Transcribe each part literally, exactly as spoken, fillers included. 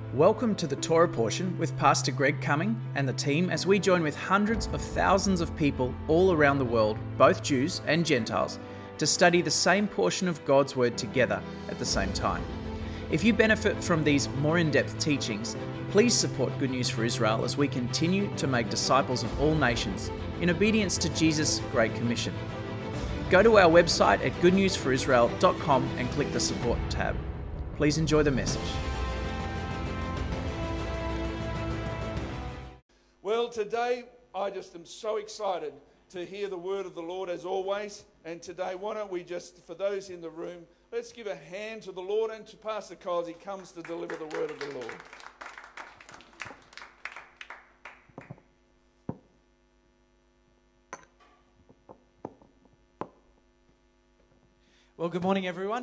Welcome to the Torah portion with Pastor Greg Cumming and the team as we join with hundreds of thousands of people all around the world, both Jews and Gentiles, to study the same portion of God's Word together at the same time. If you benefit from these more in-depth teachings, please support Good News for Israel as we continue to make disciples of all nations in obedience to Jesus' Great Commission. Go to our website at good news for israel dot com and click the support tab. Please enjoy the message. Well, today I just am so excited to hear the word of the Lord as always. And today, why don't we just, for those in the room, let's give a hand to the Lord and to Pastor Cole as he comes to deliver the word of the Lord. Well, good morning, everyone.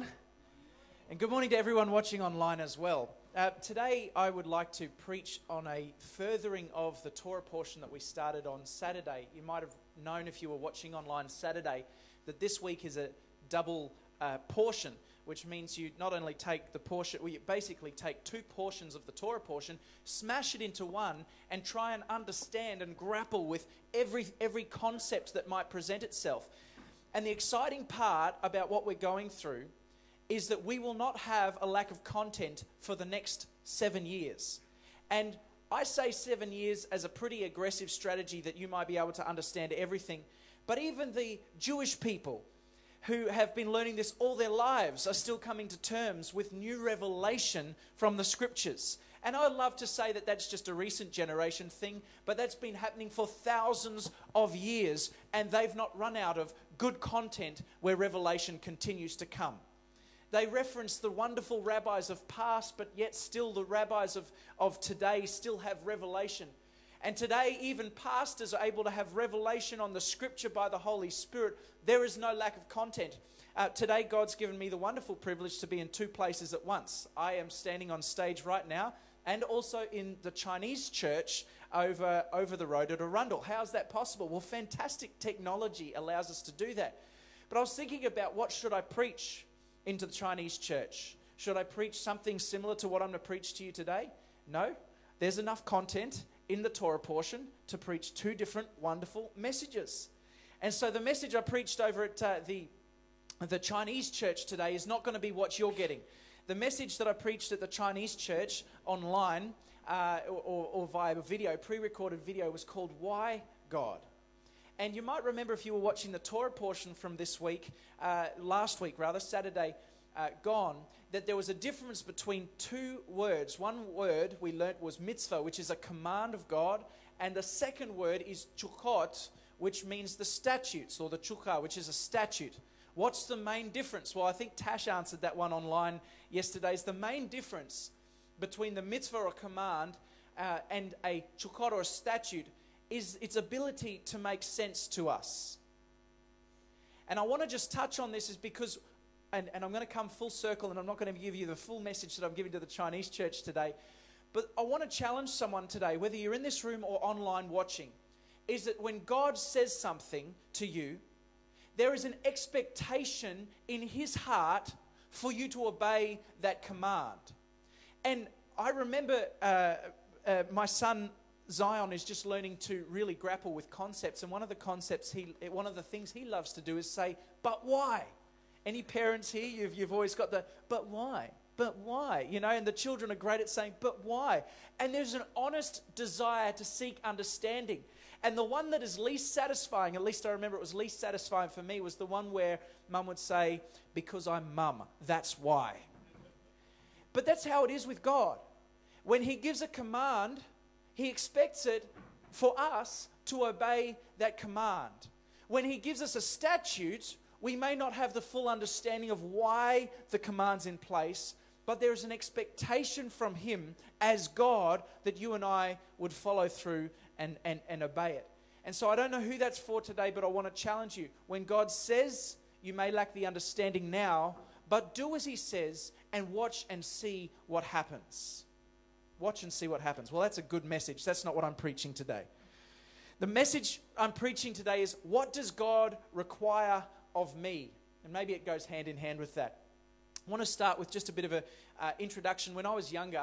And good morning to everyone watching online as well. Uh, today, I would like to preach on a furthering of the Torah portion that we started on Saturday. You might have known if you were watching online Saturday that this week is a double uh, portion, which means you not only take the portion, well, you basically take two portions of the Torah portion, smash it into one, and try and understand and grapple with every every concept that might present itself. And the exciting part about what we're going through is that we will not have a lack of content for the next seven years. And I say seven years as a pretty aggressive strategy that you might be able to understand everything. But even the Jewish people who have been learning this all their lives are still coming to terms with new revelation from the scriptures. And I love to say that that's just a recent generation thing, but that's been happening for thousands of years, and they've not run out of good content where revelation continues to come. They reference the wonderful rabbis of past, but yet still the rabbis of, of today still have revelation. And today, even pastors are able to have revelation on the scripture by the Holy Spirit. There is no lack of content. Uh, today, God's given me the wonderful privilege to be in two places at once. I am standing on stage right now and also in the Chinese church over, over the road at Arundel. How's that possible? Well, fantastic technology allows us to do that. But I was thinking about what should I preach into the Chinese church. Should I preach something similar to what I'm going to preach to you today? No. There's enough content in the Torah portion to preach two different wonderful messages. And so the message I preached over at uh, the, the Chinese church today is not going to be what you're getting. The message that I preached at the Chinese church online uh, or, or via video, pre-recorded video, was called Why God? And you might remember if you were watching the Torah portion from this week, uh, last week rather, Saturday uh, gone, that there was a difference between two words. One word we learnt was mitzvah, which is a command of God, and the second word is chukot, which means the statutes, or the chukah, which is a statute. What's the main difference? Well, I think Tash answered that one online yesterday. Is the main difference between the mitzvah or command uh, and a chukot or a statute is its ability to make sense to us. And I want to just touch on this is because, and, and I'm going to come full circle, and I'm not going to give you the full message that I'm giving to the Chinese church today, but I want to challenge someone today, whether you're in this room or online watching, is that when God says something to you, there is an expectation in His heart for you to obey that command. And I remember uh, uh, my son Zion is just learning to really grapple with concepts, and one of the concepts he, one of the things he loves to do is say, "But why?" Any parents here, you've you've always got the "but why?" But why? You know, and the children are great at saying, "But why?" And there's an honest desire to seek understanding. And the one that is least satisfying, at least I remember it was least satisfying for me, was the one where Mum would say, "Because I'm Mum, that's why." But that's how it is with God. When He gives a command, He expects it for us to obey that command. When He gives us a statute, we may not have the full understanding of why the command's in place, but there is an expectation from Him as God that you and I would follow through and, and, and obey it. And so I don't know who that's for today, but I want to challenge you. When God says, you may lack the understanding now, but do as He says and watch and see what happens. Watch and see what happens. Well, that's a good message. That's not what I'm preaching today. The message I'm preaching today is, what does God require of me? And maybe it goes hand in hand with that. I want to start with just a bit of an uh, introduction. When I was younger,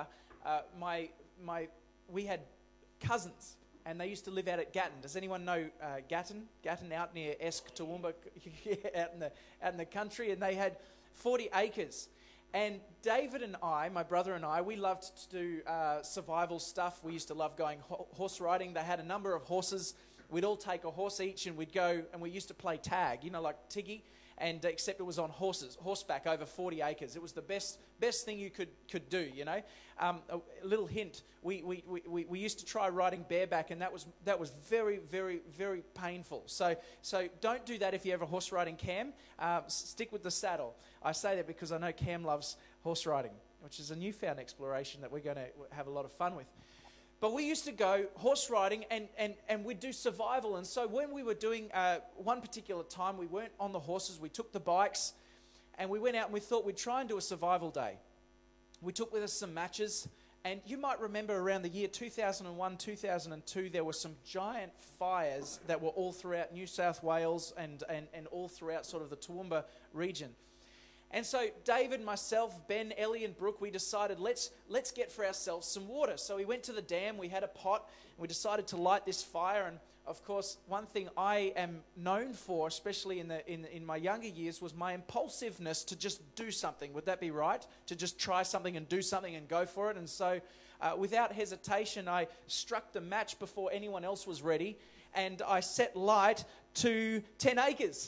uh, my my we had cousins, and they used to live out at Gatton. Does anyone know uh, Gatton? Gatton out near Esk, Toowoomba, out in the out in the country, and they had forty acres. And David and I, my brother and I, we loved to do uh, survival stuff. We used to love going ho- horse riding. They had a number of horses. We'd all take a horse each, and we'd go, and we used to play tag, you know, like Tiggy, and uh, except it was on horses, horseback over forty acres. It was the best best thing you could, could do, you know. Um, a, a little hint, we, we, we, we used to try riding bareback, and that was that was very, very, very painful. So so don't do that if you have a horse riding Cam. Uh, stick with the saddle. I say that because I know Cam loves horse riding, which is a newfound exploration that we're going to have a lot of fun with. But we used to go horse riding, and, and, and we'd do survival. And so when we were doing uh, one particular time, we weren't on the horses, we took the bikes, and we went out and we thought we'd try and do a survival day. We took with us some matches, and you might remember around the year two thousand one, two thousand two, there were some giant fires that were all throughout New South Wales and, and, and all throughout sort of the Toowoomba region. And so David, myself, Ben, Ellie and Brooke, we decided let's let's get for ourselves some water. So we went to the dam, we had a pot, and we decided to light this fire. And of course, one thing I am known for, especially in the in in my younger years, was my impulsiveness to just do something. Would that be right? To just try something and do something and go for it. And so uh, without hesitation, I struck the match before anyone else was ready, and I set light to ten acres.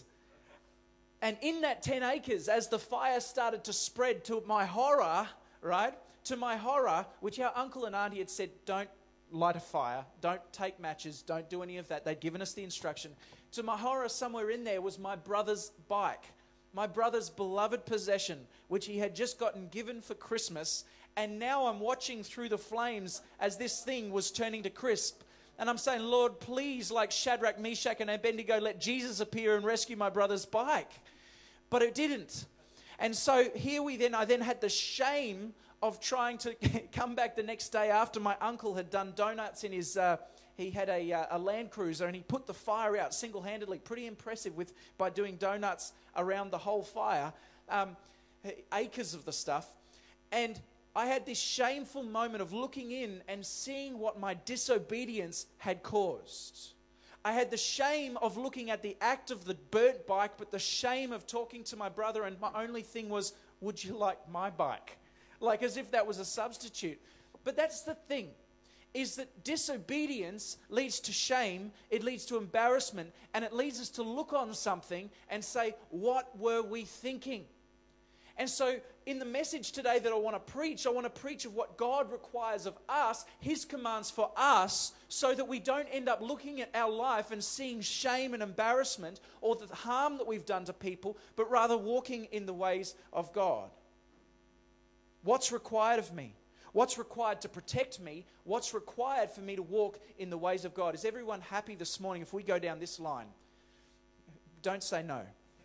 And in that ten acres, as the fire started to spread, to my horror, right, to my horror, which our uncle and auntie had said, don't light a fire, don't take matches, don't do any of that. They'd given us the instruction. To my horror, somewhere in there was my brother's bike, my brother's beloved possession, which he had just gotten given for Christmas. And now I'm watching through the flames as this thing was turning to crisp. And I'm saying, Lord, please, like Shadrach, Meshach, and Abednego, let Jesus appear and rescue my brother's bike. But it didn't. And so here we then, I then had the shame of trying to come back the next day after my uncle had done donuts in his, uh, he had a, uh, a Land Cruiser, and he put the fire out single-handedly, pretty impressive with by doing donuts around the whole fire, um, acres of the stuff. And I had this shameful moment of looking in and seeing what my disobedience had caused. I had the shame of looking at the act of the burnt bike, but the shame of talking to my brother, and my only thing was, would you like my bike? Like as if that was a substitute. But that's the thing, is that disobedience leads to shame, it leads to embarrassment, and it leads us to look on something and say, what were we thinking? And so in the message today that I want to preach, I want to preach of what God requires of us, His commands for us, so that we don't end up looking at our life and seeing shame and embarrassment or the harm that we've done to people, but rather walking in the ways of God. What's required of me? What's required to protect me? What's required for me to walk in the ways of God? Is everyone happy this morning if we go down this line? Don't say no.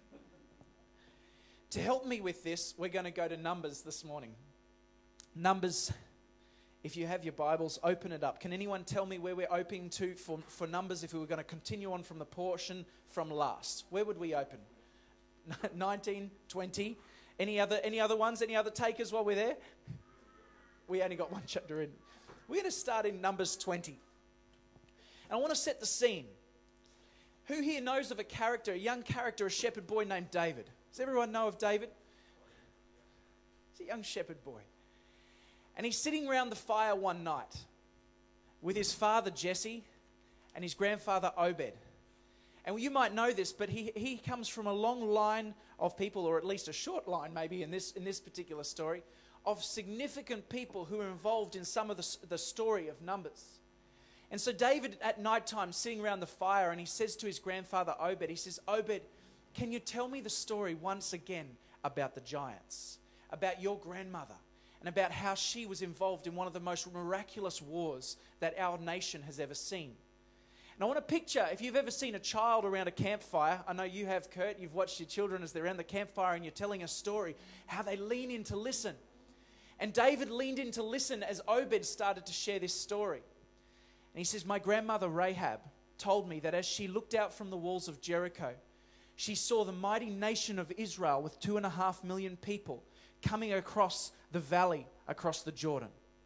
To help me with this, we're going to go to Numbers this morning. Numbers, if you have your Bibles, open it up. Can anyone tell me where we're opening to for, for Numbers if we were going to continue on from the portion from last? Where would we open? nineteen, twenty. Any other, any other ones? Any other takers while we're there? We only got one chapter in. We're going to start in Numbers twenty. And I want to set the scene. Who here knows of a character, a young character, a shepherd boy named David? Does everyone know of David? He's a young shepherd boy. And he's sitting around the fire one night with his father Jesse and his grandfather Obed. And you might know this, but he, he comes from a long line of people, or at least a short line maybe in this, in this particular story, of significant people who are involved in some of the, the story of Numbers. And so David at nighttime sitting around the fire, and he says to his grandfather Obed, he says, Obed, can you tell me the story once again about the giants, about your grandmother, and about how she was involved in one of the most miraculous wars that our nation has ever seen? And I want to picture, if you've ever seen a child around a campfire, I know you have, Kurt, you've watched your children as they're around the campfire and you're telling a story, how they lean in to listen. And David leaned in to listen as Obed started to share this story. And he says, my grandmother Rahab told me that as she looked out from the walls of Jericho, she saw the mighty nation of Israel with two and a half million people coming across the valley, across the Jordan.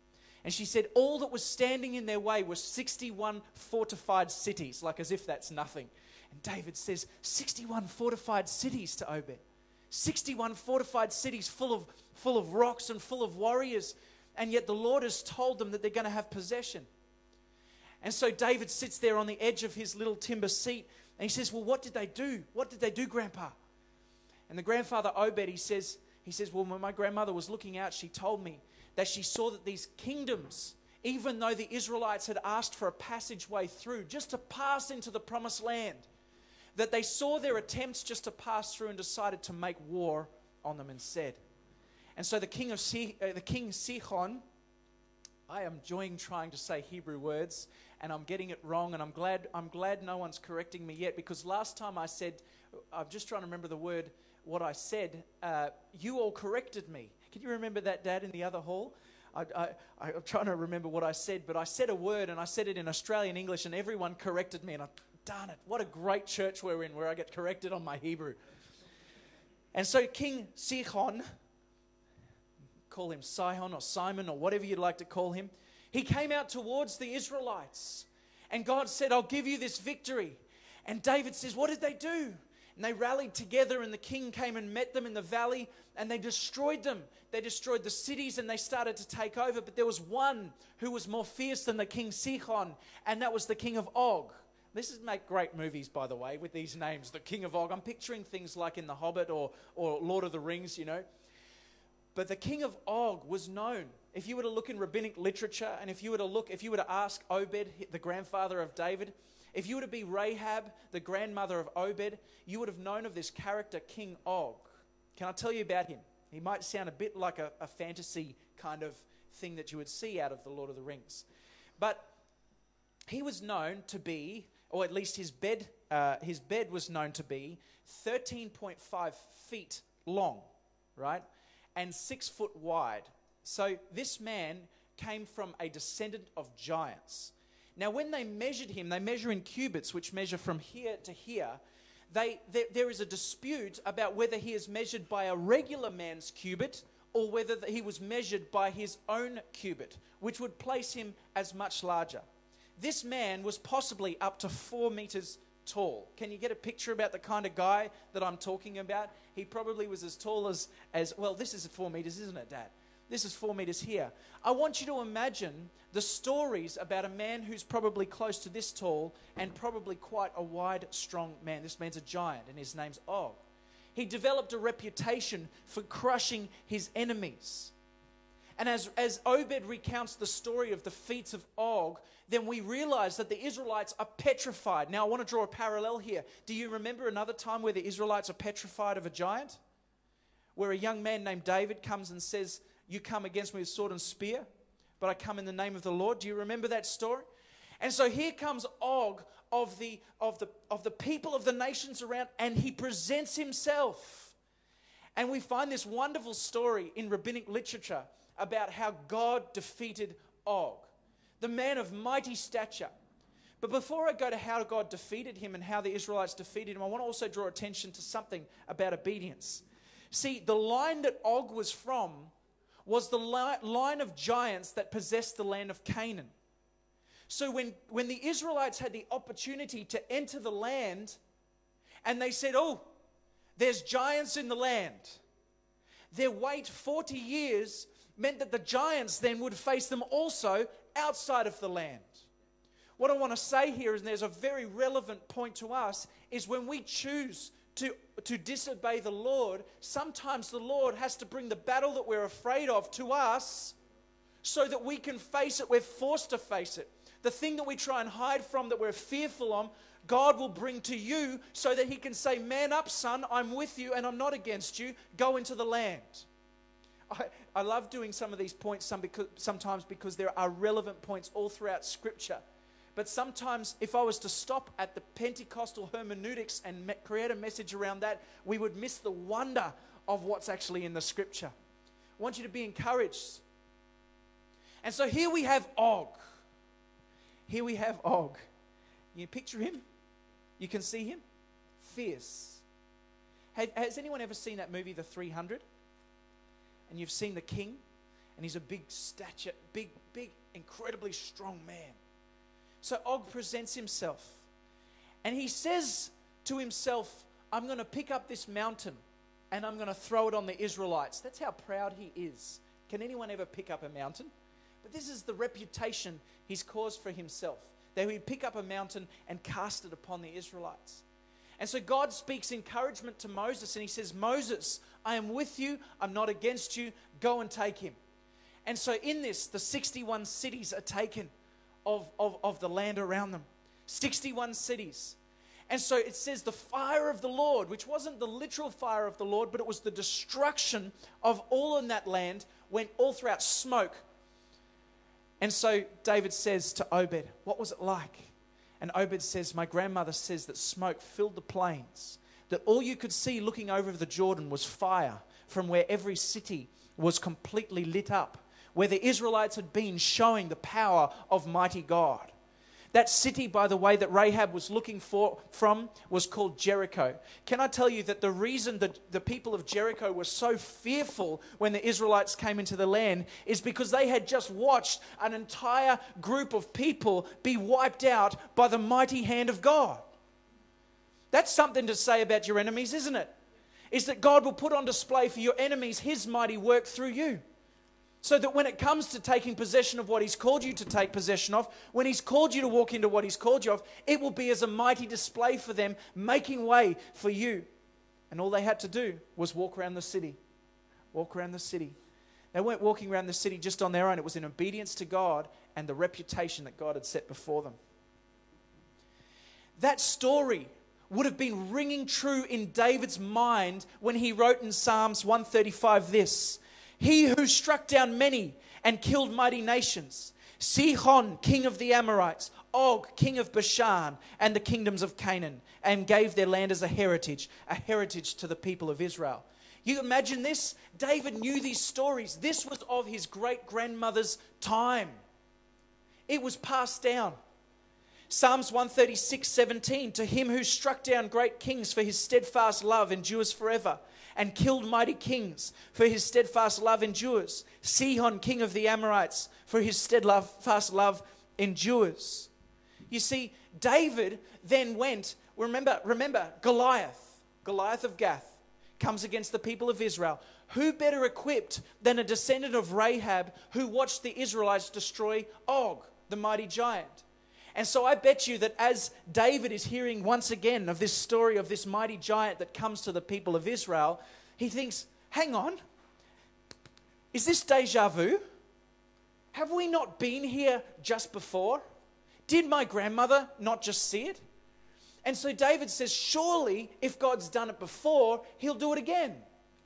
And she said all that was standing in their way was sixty-one fortified cities, like as if that's nothing. And David says, sixty-one fortified cities to Obed. sixty-one fortified cities full of, full of rocks and full of warriors. And yet the Lord has told them that they're going to have possession. And so David sits there on the edge of his little timber seat. And he says, well, what did they do? What did they do, Grandpa? And the grandfather Obed, he says, he says, well, when my grandmother was looking out, she told me that she saw that these kingdoms, even though the Israelites had asked for a passageway through, just to pass into the promised land, that they saw their attempts just to pass through and decided to make war on them instead. And so the king of Si- uh, the king Sihon, I am enjoying trying to say Hebrew words, and I'm getting it wrong, and I'm glad I'm glad no one's correcting me yet, because last time I said, I'm just trying to remember the word, what I said, uh, you all corrected me. Can you remember that, Dad, in the other hall? I, I, I'm trying to remember what I said, but I said a word, and I said it in Australian English, and everyone corrected me, and I, darn it, what a great church we're in, where I get corrected on my Hebrew. And so King Sihon, call him Sihon or Simon or whatever you'd like to call him, he came out towards the Israelites, and God said, I'll give you this victory. And David says, what did they do? And they rallied together, and the king came and met them in the valley, and they destroyed them. They destroyed the cities, and they started to take over. But there was one who was more fierce than the king Sihon, and that was the king of Og. This is make great movies, by the way, with these names. The king of Og. I'm picturing things like in The Hobbit or, or Lord of the Rings, you know. But the king of Og was known. If you were to look in rabbinic literature, and if you were to look, if you were to ask Obed, the grandfather of David, if you were to be Rahab, the grandmother of Obed, you would have known of this character, King Og. Can I tell you about him? He might sound a bit like a, a fantasy kind of thing that you would see out of the Lord of the Rings. But he was known to be, or at least his bed, uh, his bed was known to be thirteen point five feet long, right? And six foot wide. So this man came from a descendant of giants. Now, when they measured him, they measure in cubits, which measure from here to here. They, there, there is a dispute about whether he is measured by a regular man's cubit or whether he was measured by his own cubit, which would place him as much larger. This man was possibly up to four meters tall. Can you get a picture about the kind of guy that I'm talking about? He probably was as tall as, as well, this is four meters, isn't it, Dad? This is four meters here. I want you to imagine the stories about a man who's probably close to this tall and probably quite a wide, strong man. This man's a giant, and his name's Og. He developed a reputation for crushing his enemies. And as, as Obed recounts the story of the feats of Og, then we realize that the Israelites are petrified. Now, I want to draw a parallel here. Do you remember another time where the Israelites are petrified of a giant? Where a young man named David comes and says, you come against me with sword and spear, but I come in the name of the Lord. Do you remember that story? And so here comes Og of the, of the, of the people of the nations around, and he presents himself. And we find this wonderful story in rabbinic literature about how God defeated Og, the man of mighty stature. But before I go to how God defeated him and how the Israelites defeated him, I want to also draw attention to something about obedience. See, the line that Og was from was the li- line of giants that possessed the land of Canaan. So when, when the Israelites had the opportunity to enter the land, and they said, oh, there's giants in the land, their wait forty years meant that the giants then would face them also outside of the land. What I want to say here, and there's a very relevant point to us, is when we choose to, to disobey the Lord, sometimes the Lord has to bring the battle that we're afraid of to us so that we can face it. We're forced to face it. The thing that we try and hide from, that we're fearful of, God will bring to you so that he can say, man up, son, I'm with you and I'm not against you. Go into the land. I, I love doing some of these points some because, sometimes because there are relevant points all throughout Scripture. But sometimes if I was to stop at the Pentecostal hermeneutics and me- create a message around that, we would miss the wonder of what's actually in the Scripture. I want you to be encouraged. And so here we have Og. Here we have Og. You picture him? You can see him? Fierce. Has, has anyone ever seen that movie, The three hundred? And you've seen the king? And he's a big stature, big, big, incredibly strong man. So Og presents himself. And he says to himself, I'm going to pick up this mountain and I'm going to throw it on the Israelites. That's how proud he is. Can anyone ever pick up a mountain? But this is the reputation he's caused for himself, that he'd pick up a mountain and cast it upon the Israelites. And so God speaks encouragement to Moses and he says, Moses, I am with you. I'm not against you. Go and take him. And so in this, the sixty-one cities are taken of, of, of the land around them. sixty-one cities. And so it says the fire of the Lord, which wasn't the literal fire of the Lord, but it was the destruction of all in that land, went all throughout smoke. And so David says to Obed, what was it like? And Obed says, my grandmother says that smoke filled the plains, that all you could see looking over the Jordan was fire from where every city was completely lit up, where the Israelites had been showing the power of mighty God. That city, by the way, that Rahab was looking for from was called Jericho. Can I tell you that the reason that the people of Jericho were so fearful when the Israelites came into the land is because they had just watched an entire group of people be wiped out by the mighty hand of God. That's something to say about your enemies, isn't it? Is that God will put on display for your enemies His mighty work through you. So that when it comes to taking possession of what He's called you to take possession of, when He's called you to walk into what He's called you of, it will be as a mighty display for them, making way for you. And all they had to do was walk around the city. Walk around the city. They weren't walking around the city just on their own. It was in obedience to God and the reputation that God had set before them. That story would have been ringing true in David's mind when he wrote in Psalms one thirty-five this: He who struck down many and killed mighty nations, Sihon, king of the Amorites, Og, king of Bashan, and the kingdoms of Canaan, and gave their land as a heritage, a heritage to the people of Israel. You imagine this? David knew these stories. This was of his great-grandmother's time. It was passed down. Psalms one thirty-six seventeen, to him who struck down great kings, for his steadfast love endures forever, and killed mighty kings, for his steadfast love endures. Sihon, king of the Amorites, for his steadfast love endures. You see, David then went, remember, remember Goliath, Goliath of Gath, comes against the people of Israel. Who better equipped than a descendant of Rahab who watched the Israelites destroy Og, the mighty giant? And so I bet you that as David is hearing once again of this story of this mighty giant that comes to the people of Israel, he thinks, hang on, is this deja vu? Have we not been here just before? Did my grandmother not just see it? And so David says, surely if God's done it before, He'll do it again.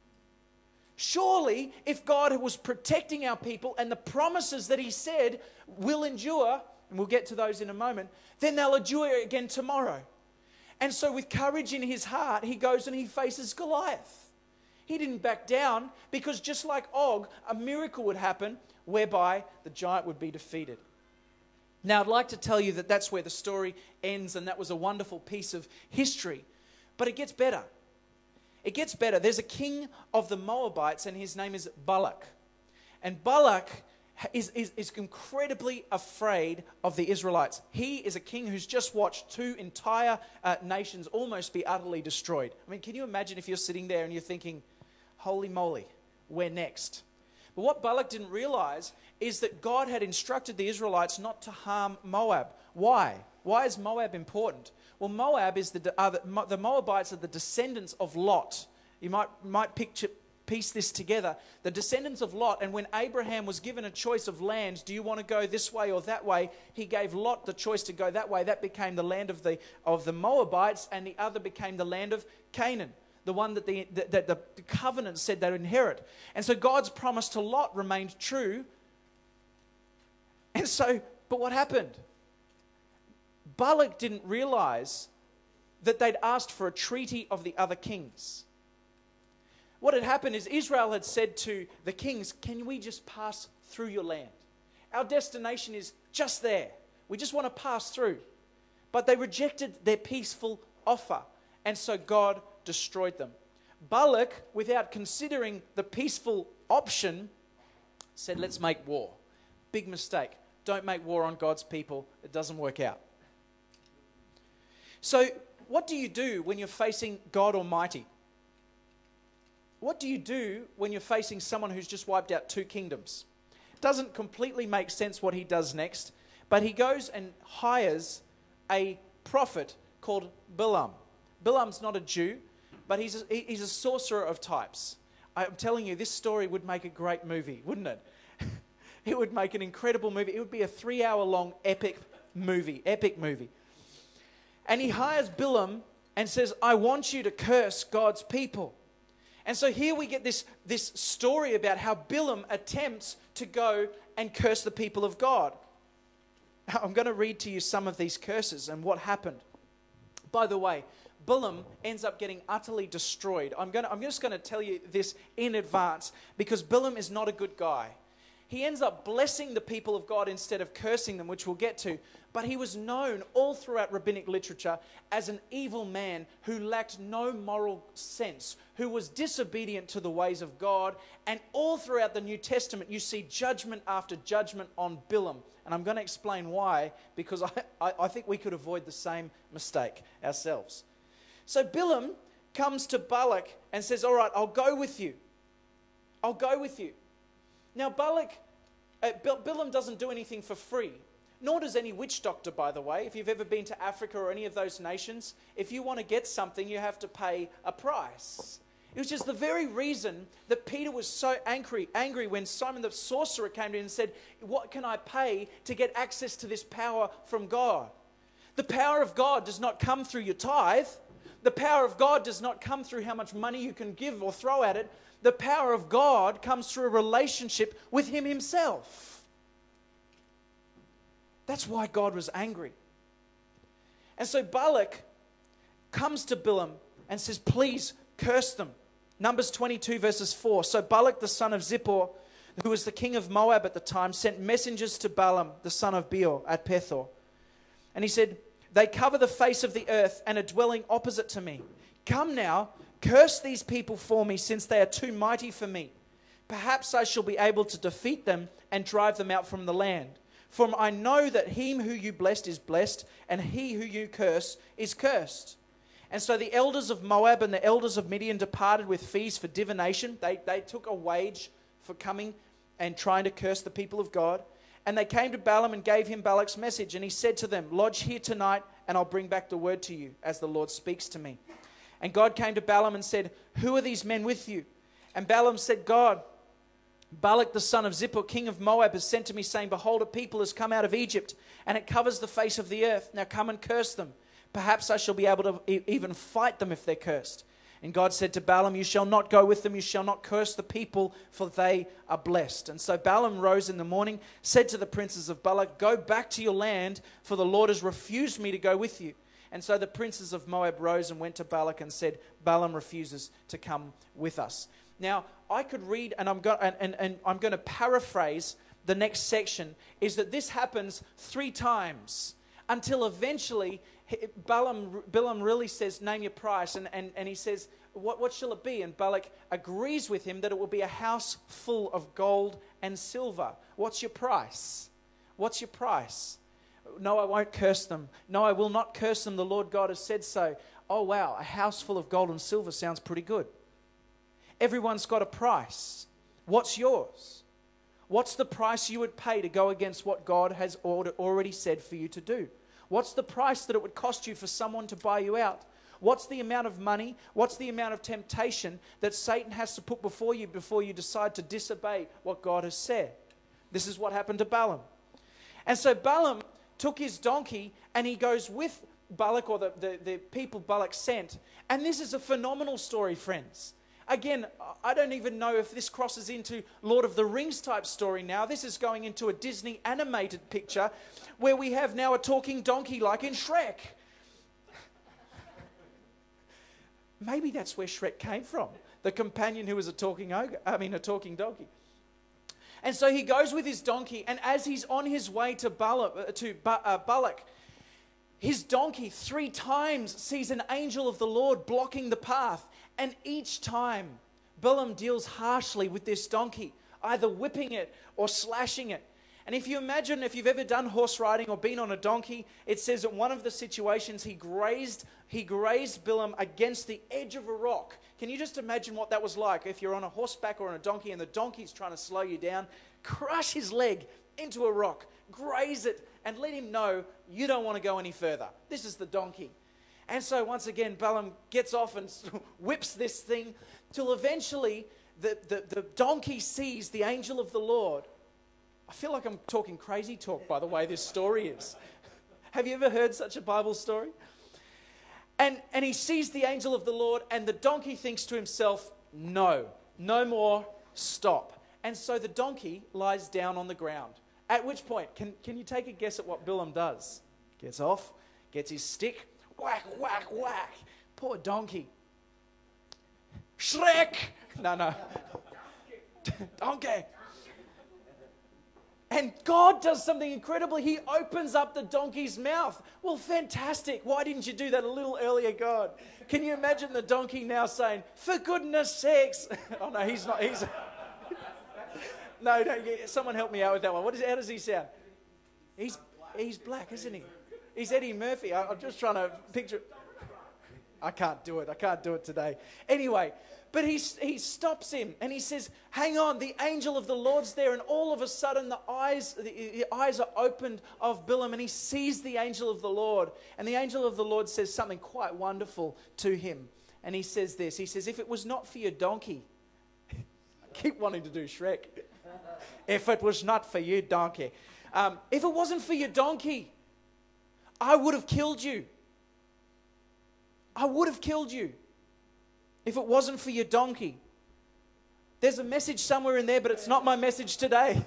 Surely if God was protecting our people and the promises that He said will endure, and we'll get to those in a moment, then they'll endure again tomorrow. And so with courage in his heart, he goes and he faces Goliath. He didn't back down because just like Og, a miracle would happen whereby the giant would be defeated. Now, I'd like to tell you that that's where the story ends, and that was a wonderful piece of history. But it gets better. It gets better. There's a king of the Moabites, and his name is Balak. And Balak Is, is, is incredibly afraid of the Israelites. He is a king who's just watched two entire uh, nations almost be utterly destroyed. I mean, can you imagine if you're sitting there and you're thinking, holy moly, where next? But what Balak didn't realize is that God had instructed the Israelites not to harm Moab. Why? Why is Moab important? Well, Moab is the, uh, the, the Moabites are the descendants of Lot. You might, might picture... piece this together. The descendants of Lot, and when Abraham was given a choice of land, do you want to go this way or that way? He gave Lot the choice to go that way. That became the land of the of the Moabites, and the other became the land of Canaan, the one that the that the, the covenant said they'd inherit. And so God's promise to Lot remained true. And so, but what happened? Balak didn't realize that they'd asked for a treaty of the other kings. What had happened is Israel had said to the kings, can we just pass through your land? Our destination is just there. We just want to pass through. But they rejected their peaceful offer, and so God destroyed them. Balak, without considering the peaceful option, said, let's make war. Big mistake. Don't make war on God's people. It doesn't work out. So what do you do when you're facing God Almighty? What do you do when you're facing someone who's just wiped out two kingdoms? It doesn't completely make sense what he does next, but he goes and hires a prophet called Balaam. Balaam's not a Jew, but he's a, he's a sorcerer of types. I'm telling you, this story would make a great movie, wouldn't it? It would make an incredible movie. It would be a three-hour-long epic movie, epic movie. And he hires Balaam and says, I want you to curse God's people. And so here we get this, this story about how Balaam attempts to go and curse the people of God. I'm going to read to you some of these curses and what happened. By the way, Balaam ends up getting utterly destroyed. I'm, going to, I'm just going to tell you this in advance because Balaam is not a good guy. He ends up blessing the people of God instead of cursing them, which we'll get to. But he was known all throughout rabbinic literature as an evil man who lacked no moral sense, who was disobedient to the ways of God. And all throughout the New Testament, you see judgment after judgment on Balaam. And I'm going to explain why, because I, I, I think we could avoid the same mistake ourselves. So Balaam comes to Balak and says, all right, I'll go with you. I'll go with you. Now, Balak, uh, Balaam doesn't do anything for free, nor does any witch doctor, by the way. If you've ever been to Africa or any of those nations, if you want to get something, you have to pay a price. It was just the very reason that Peter was so angry, angry when Simon the sorcerer came to him and said, what can I pay to get access to this power from God? The power of God does not come through your tithe. The power of God does not come through how much money you can give or throw at it. The power of God comes through a relationship with Him Himself. That's why God was angry. And so Balak comes to Balaam and says, please curse them. Numbers twenty-two verses four. So Balak the son of Zippor, who was the king of Moab at the time, sent messengers to Balaam the son of Beor at Pethor. And he said, they cover the face of the earth and are dwelling opposite to me. Come now, curse these people for me, since they are too mighty for me. Perhaps I shall be able to defeat them and drive them out from the land. For I know that him who you blessed is blessed, and he who you curse is cursed. And so the elders of Moab and the elders of Midian departed with fees for divination. They, they took a wage for coming and trying to curse the people of God. And they came to Balaam and gave him Balak's message. And he said to them, lodge here tonight, and I'll bring back the word to you, as the Lord speaks to me. And God came to Balaam and said, who are these men with you? And Balaam said, God, Balak the son of Zippor, king of Moab, has sent to me, saying, behold, a people has come out of Egypt, and it covers the face of the earth. Now come and curse them. Perhaps I shall be able to e- even fight them if they're cursed. And God said to Balaam, you shall not go with them, you shall not curse the people, for they are blessed. And so Balaam rose in the morning, said to the princes of Balak, go back to your land, for the Lord has refused me to go with you. And so the princes of Moab rose and went to Balak and said, Balaam refuses to come with us. Now, I could read, and I'm, go- and, and, and I'm going to paraphrase the next section, is that this happens three times until eventually Balaam, Balaam really says, name your price. And, and, and he says, what, what shall it be? And Balak agrees with him that it will be a house full of gold and silver. What's your price? What's your price? No, I won't curse them. No, I will not curse them. The Lord God has said so. Oh, wow, a house full of gold and silver sounds pretty good. Everyone's got a price. What's yours? What's the price you would pay to go against what God has already said for you to do? What's the price that it would cost you for someone to buy you out? What's the amount of money? What's the amount of temptation that Satan has to put before you before you decide to disobey what God has said? This is what happened to Balaam. And so Balaam took his donkey and he goes with Balak, or the, the, the people Balak sent. And this is a phenomenal story, friends. Again, I don't even know if this crosses into Lord of the Rings type story now. This is going into a Disney animated picture where we have now a talking donkey like in Shrek. Maybe that's where Shrek came from. The companion who was a talking ogre, I mean a talking donkey. And so he goes with his donkey, and as he's on his way to Balak, to Balak, his donkey three times sees an angel of the Lord blocking the path. And each time, Balaam deals harshly with this donkey. either whipping it or slashing it. And if you imagine, if you've ever done horse riding or been on a donkey, it says that one of the situations he grazed, he grazed Bilam against the edge of a rock. Can you just imagine what that was like if you're on a horseback or on a donkey and the donkey's trying to slow you down? Crush his leg into a rock, graze it, and let him know you don't want to go any further. This is the donkey. And so once again, Balaam gets off and whips this thing till eventually the, the, the donkey sees the angel of the Lord. I feel like I'm talking crazy talk by the way this story is. Have you ever heard such a Bible story? And, and he sees the angel of the Lord, and the donkey thinks to himself, no, no more, stop. And so the donkey lies down on the ground. At which point, can, can you take a guess at what Bilam does? Gets off, gets his stick, whack, whack, whack. Poor donkey. Shrek! No, no. Donkey. And God does something incredible. He opens up the donkey's mouth. Well, fantastic. Why didn't you do that a little earlier, God? Can you imagine the donkey now saying, for goodness sakes? Oh, no, he's not. He's... no, no, someone help me out with that one. What is, how does he sound? He's, he's black, isn't he? He's Eddie Murphy. I, I'm just trying to picture... I can't do it. I can't do it today. Anyway... But he, he stops him and he says, hang on, the angel of the Lord's there. And all of a sudden the eyes, the, the eyes are opened of Bilam, and he sees the angel of the Lord. And the angel of the Lord says something quite wonderful to him. And he says this, he says, if it was not for your donkey, I keep wanting to do Shrek. If it was not for you, donkey. Um, if it wasn't for your donkey, I would have killed you. I would have killed you. If it wasn't for your donkey. There's a message somewhere in there, but it's not my message today.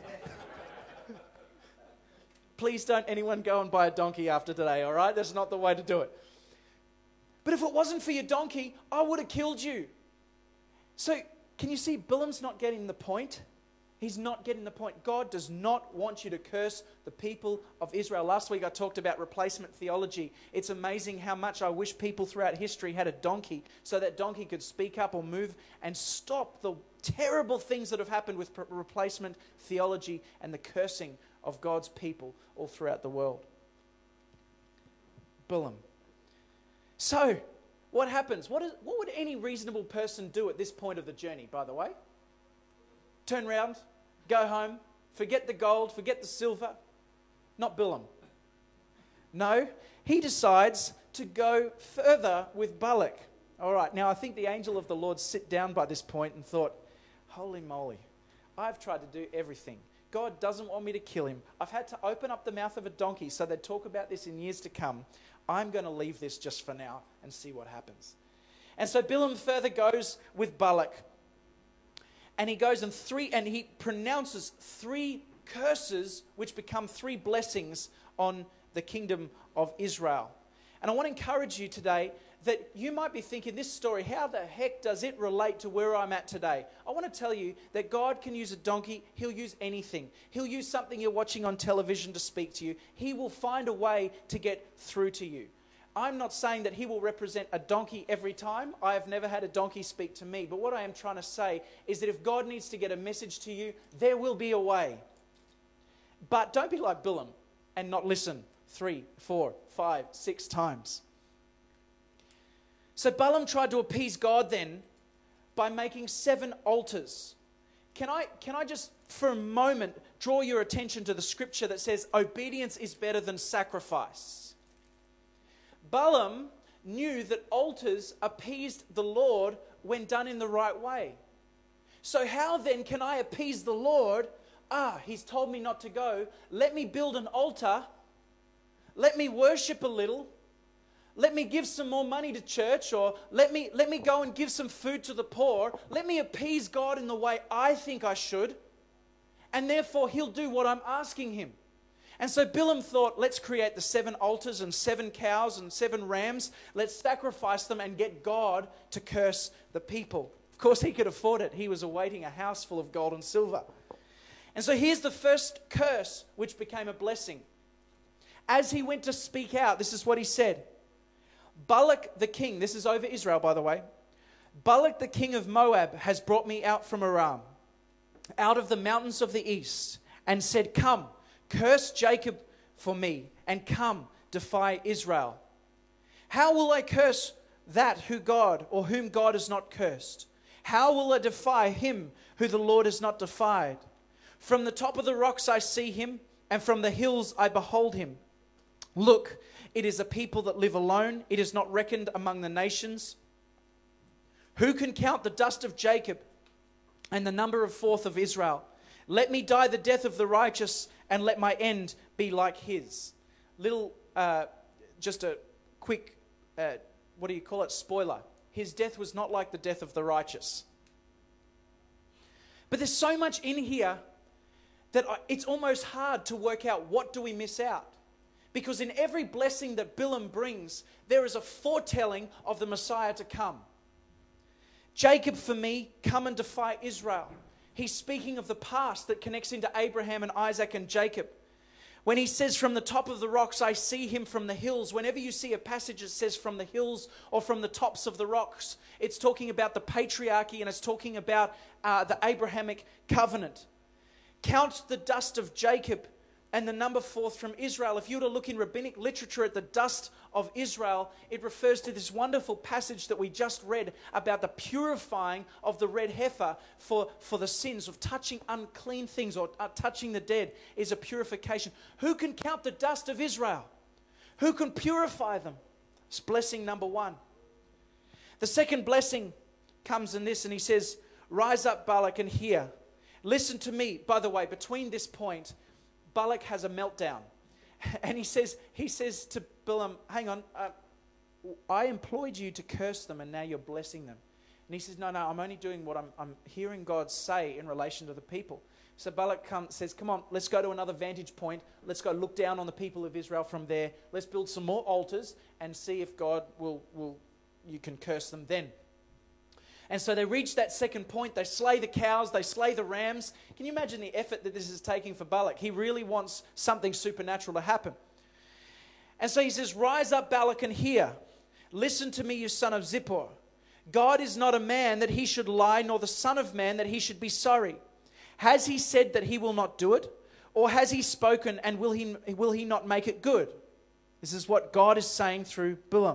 Please don't anyone go and buy a donkey after today, all right? That's not the way to do it. But if it wasn't for your donkey, I would have killed you. So, can you see Bilam's not getting the point? He's not getting the point. God does not want you to curse the people of Israel. Last week I talked about replacement theology. It's amazing how much I wish people throughout history had a donkey so that donkey could speak up or move and stop the terrible things that have happened with replacement theology and the cursing of God's people all throughout the world. Bilam. So, what happens? What, is, what would any reasonable person do at this point of the journey, by the way? Turn round, go home, forget the gold, forget the silver. Not Bilam. No, he decides to go further with Balak. All right, now I think the angel of the Lord sat down by this point and thought, holy moly, I've tried to do everything. God doesn't want me to kill him. I've had to open up the mouth of a donkey so they'd talk about this in years to come. I'm going to leave this just for now and see what happens. And so Bilam further goes with Balak. And he goes and three, and he pronounces three curses which become three blessings on the kingdom of Israel. And I want to encourage you today that you might be thinking, this story, how the heck does it relate to where I'm at today? I want to tell you that God can use a donkey. He'll use anything. He'll use something you're watching on television to speak to you. He will find a way to get through to you. I'm not saying that he will represent a donkey every time. I have never had a donkey speak to me. But what I am trying to say is that if God needs to get a message to you, there will be a way. But don't be like Bilam and not listen three, four, five, six times. So Balaam tried to appease God then by making seven altars. Can I, can I just, for a moment, draw your attention to the scripture that says obedience is better than sacrifice? Balaam knew that altars appeased the Lord when done in the right way. So how then can I appease the Lord? Ah, he's told me not to go. Let me build an altar. Let me worship a little. Let me give some more money to church, or let me, let me go and give some food to the poor. Let me appease God in the way I think I should. And therefore he'll do what I'm asking him. And so Bilam thought, let's create the seven altars and seven cows and seven rams. Let's sacrifice them and get God to curse the people. Of course, he could afford it. He was awaiting a house full of gold and silver. And so here's the first curse, which became a blessing. As he went to speak out, this is what he said. Balak the king, this is over Israel, by the way. Balak the king of Moab has brought me out from Aram. out of the mountains of the east and said, come, curse Jacob for me, and come, defy Israel. How will I curse that who God, or whom God has not cursed? How will I defy him who the Lord has not defied? From the top of the rocks I see him, and from the hills I behold him. Look, it is a people that live alone. It is not reckoned among the nations. Who can count the dust of Jacob and the number of forth of Israel? Let me die the death of the righteous, and let my end be like his. Little, uh, just a quick, uh, what do you call it, spoiler. His death was not like the death of the righteous. But there's so much in here that it's almost hard to work out what do we miss out. Because in every blessing that Bilam brings, there is a foretelling of the Messiah to come. Jacob, for me, come and defy Israel. He's speaking of the past that connects into Abraham and Isaac and Jacob. When he says, from the top of the rocks, I see him from the hills. Whenever you see a passage that says from the hills or from the tops of the rocks, it's talking about the patriarchy and it's talking about uh, the Abrahamic covenant. Count the dust of Jacob and the number forth from Israel. If you were to look in rabbinic literature at the dust of Israel, it refers to this wonderful passage that we just read about the purifying of the red heifer for, for the sins of touching unclean things or uh, touching the dead is a purification. Who can count the dust of Israel? Who can purify them? It's blessing number one. The second blessing comes in this, and he says, rise up, Balak, and hear. Listen to me. By the way, between this point, Balak has a meltdown. And he says, he says to Balaam, hang on, uh, I employed you to curse them and now you're blessing them. And he says, no, no, I'm only doing what I'm, I'm hearing God say in relation to the people. So Balak come, says, come on, let's go to another vantage point. Let's go look down on the people of Israel from there. Let's build some more altars and see if God will, will you can curse them then. And so they reach that second point. They slay the cows. They slay the rams. Can you imagine the effort that this is taking for Balak? He really wants something supernatural to happen. And so he says, rise up, Balak, and hear. Listen to me, you son of Zippor. God is not a man that he should lie, nor the son of man that he should be sorry. Has he said that he will not do it? Or has he spoken, and will he, will he not make it good? This is what God is saying through Balaam.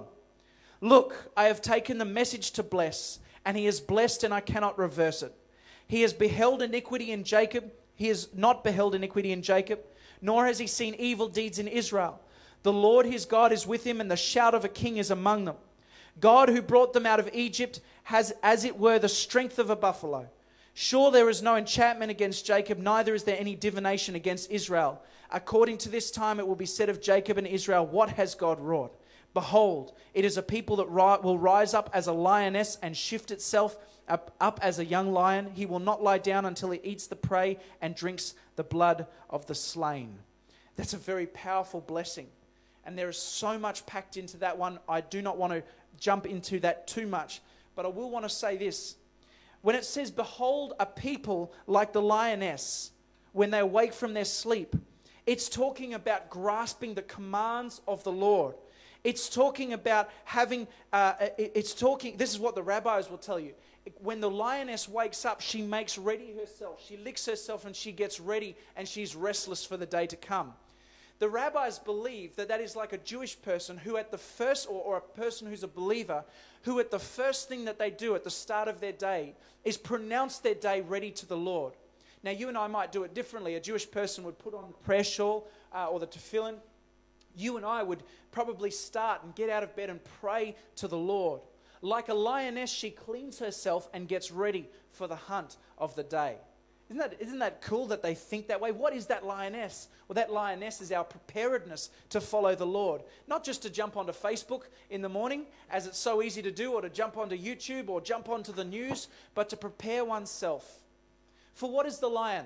Look, I have taken the message to bless, and he is blessed, and I cannot reverse it. He has beheld iniquity in Jacob. He has not beheld iniquity in Jacob, nor has he seen evil deeds in Israel. The Lord his God is with him, and the shout of a king is among them. God who brought them out of Egypt has, as it were, the strength of a buffalo. Sure, there is no enchantment against Jacob, neither is there any divination against Israel. According to this time it will be said of Jacob and Israel, what has God wrought? Behold, it is a people that ri- will rise up as a lioness and shift itself up, up as a young lion. He will not lie down until he eats the prey and drinks the blood of the slain. That's a very powerful blessing. And there is so much packed into that one. I do not want to jump into that too much. But I will want to say this. When it says, behold, a people like the lioness, when they awake from their sleep, it's talking about grasping the commands of the Lord. It's talking about having, uh, it's talking, this is what the rabbis will tell you. When the lioness wakes up, she makes ready herself. She licks herself and she gets ready and she's restless for the day to come. The rabbis believe that that is like a Jewish person who at the first, or, or a person who's a believer, who at the first thing that they do at the start of their day is pronounce their day ready to the Lord. Now you and I might do it differently. A Jewish person would put on the prayer shawl uh, or the tefillin. You and I would probably start and get out of bed and pray to the Lord. Like a lioness, she cleans herself and gets ready for the hunt of the day. Isn't that, isn't that cool that they think that way? What is that lioness? Well, that lioness is our preparedness to follow the Lord. Not just to jump onto Facebook in the morning, as it's so easy to do, or to jump onto YouTube or jump onto the news, but to prepare oneself. For what is the lion?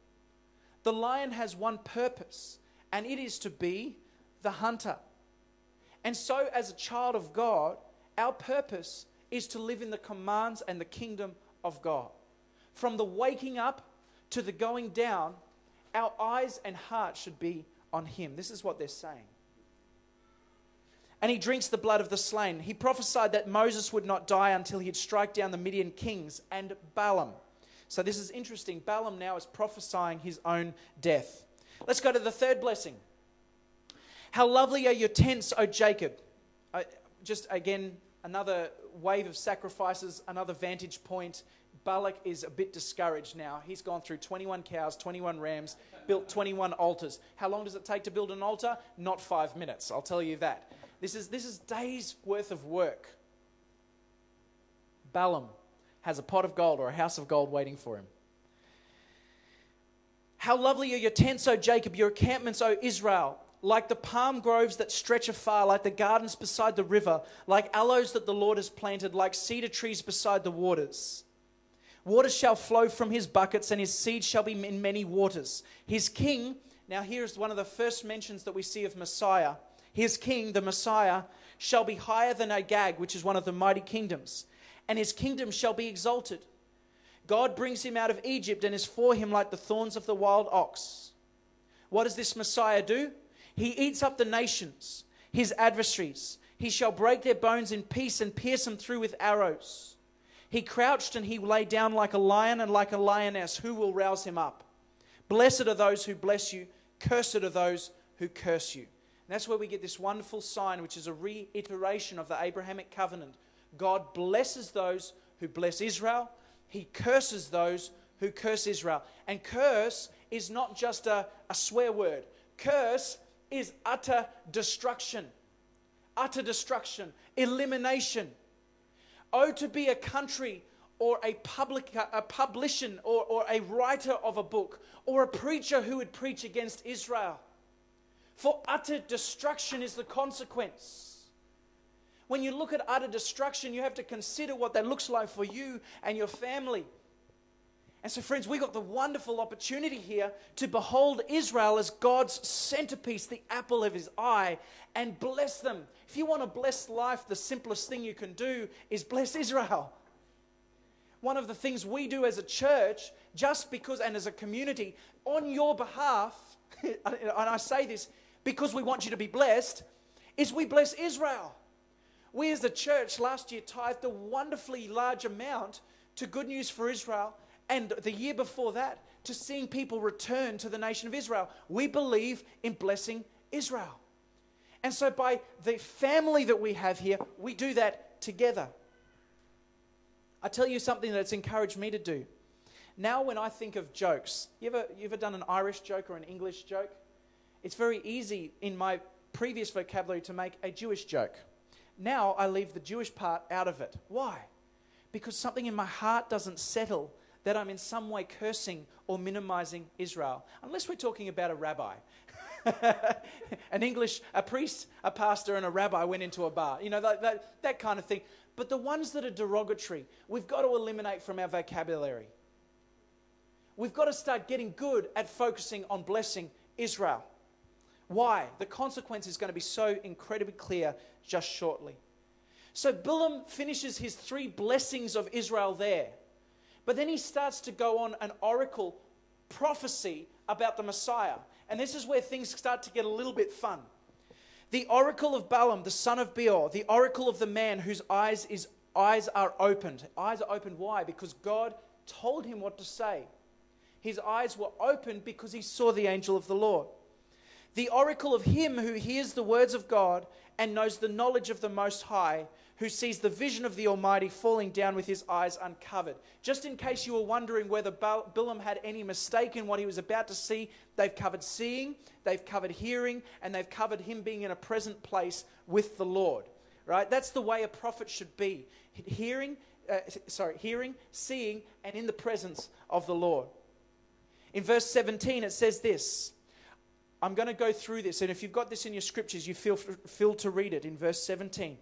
The lion has one purpose, and it is to be the hunter. And so as a child of God, our purpose is to live in the commands and the kingdom of God. From the waking up to the going down, our eyes and heart should be on him. This is what they're saying. And he drinks the blood of the slain. He prophesied that Moses would not die until he'd strike down the Midian kings and Balaam. So this is interesting. Balaam now is prophesying his own death. Let's go to the third blessing. How lovely are your tents, O Jacob. Uh, just again, another wave of sacrifices, another vantage point. Balak is a bit discouraged now. He's gone through twenty-one cows, twenty-one rams, built twenty-one altars. How long does it take to build an altar? Not five minutes, I'll tell you that. This is, this is days worth of work. Balaam has a pot of gold or a house of gold waiting for him. How lovely are your tents, O Jacob, your encampments, O Israel. Like the palm groves that stretch afar, like the gardens beside the river, like aloes that the Lord has planted, like cedar trees beside the waters. Waters shall flow from his buckets, and his seed shall be in many waters. His king, now here's one of the first mentions that we see of Messiah. His king, the Messiah, shall be higher than Agag, which is one of the mighty kingdoms, and his kingdom shall be exalted. God brings him out of Egypt and is for him like the thorns of the wild ox. What does this Messiah do? He eats up the nations, his adversaries. He shall break their bones in peace and pierce them through with arrows. He crouched and he lay down like a lion and like a lioness. Who will rouse him up? Blessed are those who bless you. Cursed are those who curse you. And that's where we get this wonderful sign, which is a reiteration of the Abrahamic covenant. God blesses those who bless Israel. He curses those who curse Israel. And curse is not just a, a swear word. Curse is utter destruction. Utter destruction. Elimination. Oh, to be a country or a public, a publisher or, or a writer of a book or a preacher who would preach against Israel. For utter destruction is the consequence. When you look at utter destruction, you have to consider what that looks like for you and your family. And so, friends, we got the wonderful opportunity here to behold Israel as God's centerpiece, the apple of his eye, and bless them. If you want to bless life, the simplest thing you can do is bless Israel. One of the things we do as a church, just because, and as a community, on your behalf, and I say this because we want you to be blessed, is we bless Israel. We as a church last year tithed a wonderfully large amount to Good News for Israel, and the year before that to seeing people return to the nation of Israel. We believe in blessing Israel. And so by the family that we have here, we do that together. I tell you something that's encouraged me to do. Now when I think of jokes, you ever, you ever done an Irish joke or an English joke? It's very easy in my previous vocabulary to make a Jewish joke. Now I leave the Jewish part out of it. Why? Because something in my heart doesn't settle that I'm in some way cursing or minimizing Israel. Unless we're talking about a rabbi. An English, a priest, a pastor, and a rabbi went into a bar. You know, that, that, that kind of thing. But the ones that are derogatory, we've got to eliminate from our vocabulary. We've got to start getting good at focusing on blessing Israel. Why? The consequence is going to be so incredibly clear just shortly. So Balaam finishes his three blessings of Israel there. But then he starts to go on an oracle prophecy about the Messiah. And this is where things start to get a little bit fun. The oracle of Balaam, the son of Beor, the oracle of the man whose eyes, is, eyes are opened. Eyes are opened, why? Because God told him what to say. His eyes were opened because he saw the angel of the Lord. The oracle of him who hears the words of God and knows the knowledge of the Most High, who sees the vision of the Almighty falling down with his eyes uncovered. Just in case you were wondering whether Balaam had any mistake in what he was about to see, they've covered seeing, they've covered hearing, and they've covered him being in a present place with the Lord. Right? That's the way a prophet should be. Hearing, uh, sorry, hearing, seeing, and in the presence of the Lord. In verse seventeen, it says this. I'm going to go through this, and if you've got this in your scriptures, you feel feel to read it in verse seventeen.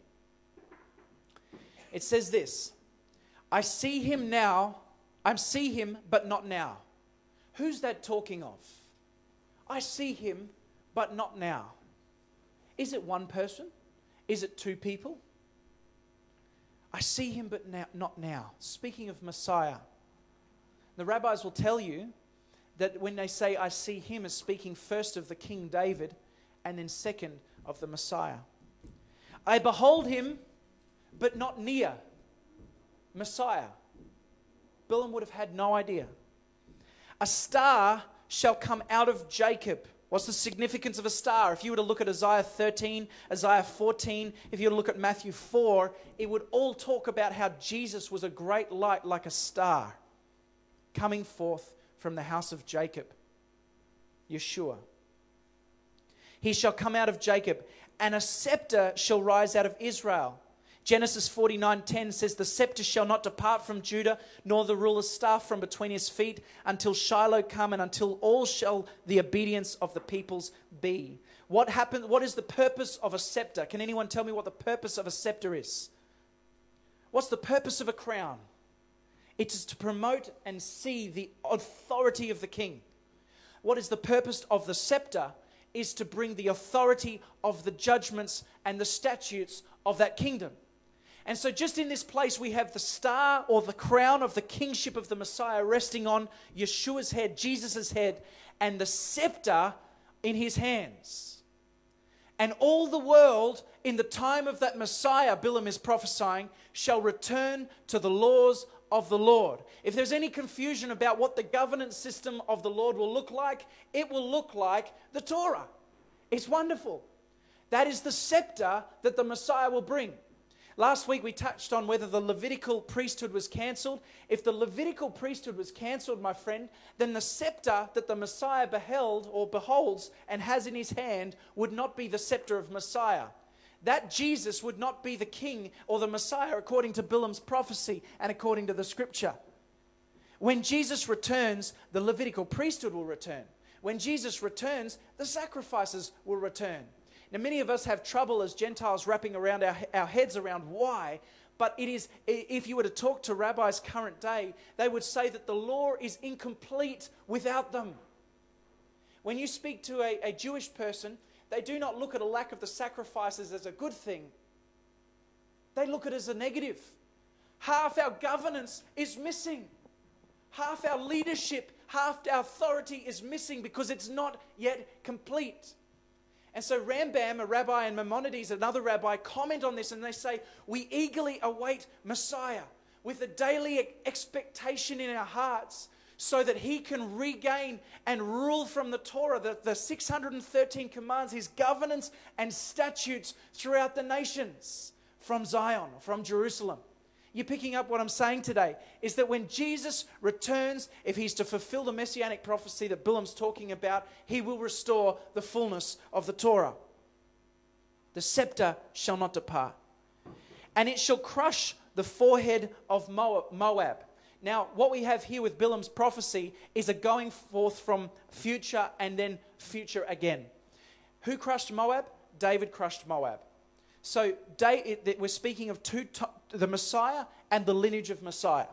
It says this, I see him now, I see him, but not now. Who's that talking of? I see him, but not now. Is it one person? Is it two people? I see him, but now, not now. Speaking of Messiah, the rabbis will tell you that when they say I see him, is speaking first of the King David and then second of the Messiah. I behold him, but not near. Messiah. Bilam would have had no idea. A star shall come out of Jacob. What's the significance of a star? If you were to look at Isaiah thirteen, Isaiah fourteen, if you were to look at Matthew four, it would all talk about how Jesus was a great light like a star coming forth from the house of Jacob. Yeshua. He shall come out of Jacob, and a scepter shall rise out of Israel. Genesis forty-nine ten says, the scepter shall not depart from Judah, nor the ruler's staff from between his feet, until Shiloh come, and until all shall the obedience of the peoples be. What happened? What is the purpose of a scepter? Can anyone tell me what the purpose of a scepter is? What's the purpose of a crown? It is to promote and see the authority of the king. What is the purpose of the scepter? Is to bring the authority of the judgments and the statutes of that kingdom. And so just in this place we have the star or the crown of the kingship of the Messiah resting on Yeshua's head, Jesus' head, and the scepter in his hands. And all the world in the time of that Messiah, Bilam is prophesying, shall return to the laws of the Lord. If there's any confusion about what the governance system of the Lord will look like, it will look like the Torah. It's wonderful. That is the scepter that the Messiah will bring. Last week we touched on whether the Levitical priesthood was cancelled. If the Levitical priesthood was cancelled, my friend, then the scepter that the Messiah beheld or beholds and has in his hand would not be the scepter of Messiah. That Jesus would not be the king or the Messiah according to Bilam's prophecy and according to the scripture. When Jesus returns, the Levitical priesthood will return. When Jesus returns, the sacrifices will return. Now, many of us have trouble as Gentiles wrapping around our, our heads around why, but it is, if you were to talk to rabbis current day, they would say that the law is incomplete without them. When you speak to a, a Jewish person, they do not look at a lack of the sacrifices as a good thing. They look at it as a negative. Half our governance is missing. Half our leadership, half our authority is missing because it's not yet complete. And so Rambam, a rabbi, and Maimonides, another rabbi, comment on this and they say, we eagerly await Messiah with a daily expectation in our hearts so that he can regain and rule from the Torah, the, the six hundred thirteen commands, his governance and statutes throughout the nations from Zion, from Jerusalem. You're picking up what I'm saying today, is that when Jesus returns, if he's to fulfill the messianic prophecy that Bilam's talking about, he will restore the fullness of the Torah. The scepter shall not depart. And it shall crush the forehead of Moab. Now, what we have here with Bilam's prophecy is a going forth from future and then future again. Who crushed Moab? David crushed Moab. So we're speaking of two, the Messiah and the lineage of Messiah.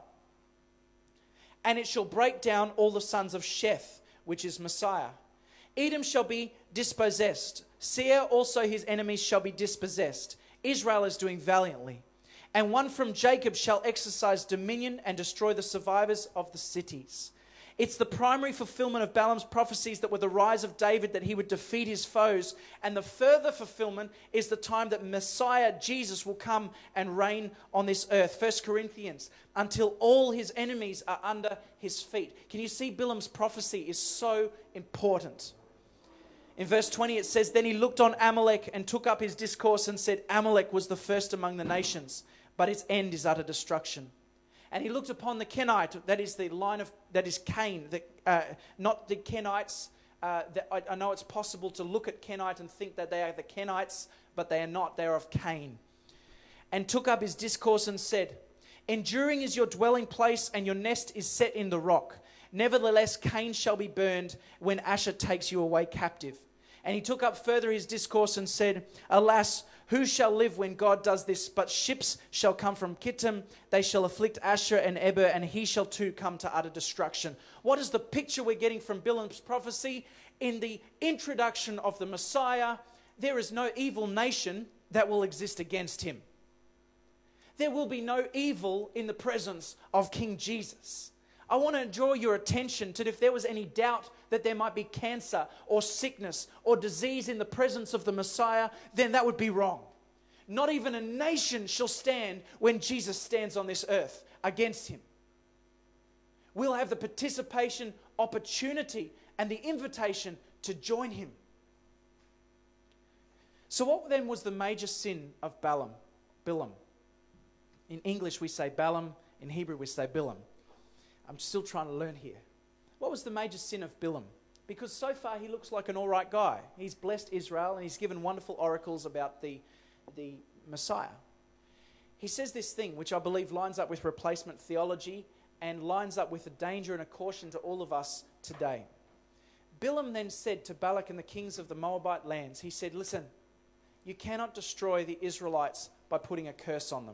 And it shall break down all the sons of Sheth, which is Messiah. Edom shall be dispossessed. Seir also his enemies shall be dispossessed. Israel is doing valiantly. And one from Jacob shall exercise dominion and destroy the survivors of the cities. It's the primary fulfillment of Balaam's prophecies that were the rise of David, that he would defeat his foes. And the further fulfillment is the time that Messiah, Jesus, will come and reign on this earth. First Corinthians, until all his enemies are under his feet. Can you see Balaam's prophecy is so important? In verse twenty it says, then he looked on Amalek and took up his discourse and said, Amalek was the first among the nations, but its end is utter destruction. And he looked upon the Kenite, that is the line of, that is Cain, the, uh, not the Kenites. Uh, the, I, I know it's possible to look at Kenite and think that they are the Kenites, but they are not, they are of Cain. And took up his discourse and said, enduring is your dwelling place and your nest is set in the rock. Nevertheless, Cain shall be burned when Asher takes you away captive. And he took up further his discourse and said, alas, who shall live when God does this? But ships shall come from Kittim. They shall afflict Asher and Eber, and he shall too come to utter destruction. What is the picture we're getting from Balaam's prophecy? In the introduction of the Messiah, there is no evil nation that will exist against him. There will be no evil in the presence of King Jesus. I want to draw your attention to if there was any doubt that there might be cancer or sickness or disease in the presence of the Messiah, then that would be wrong. Not even a nation shall stand when Jesus stands on this earth against him. we'll have the participation, opportunity, and the invitation to join him. So what then was the major sin of Balaam? Bilam. In English we say Balaam, in Hebrew we say Bilam. I'm still trying to learn here. What was the major sin of Bilam? Because so far he looks like an all right guy. He's blessed Israel and he's given wonderful oracles about the, the Messiah. He says this thing, which I believe lines up with replacement theology and lines up with a danger and a caution to all of us today. Bilam then said to Balak and the kings of the Moabite lands, he said, listen, you cannot destroy the Israelites by putting a curse on them.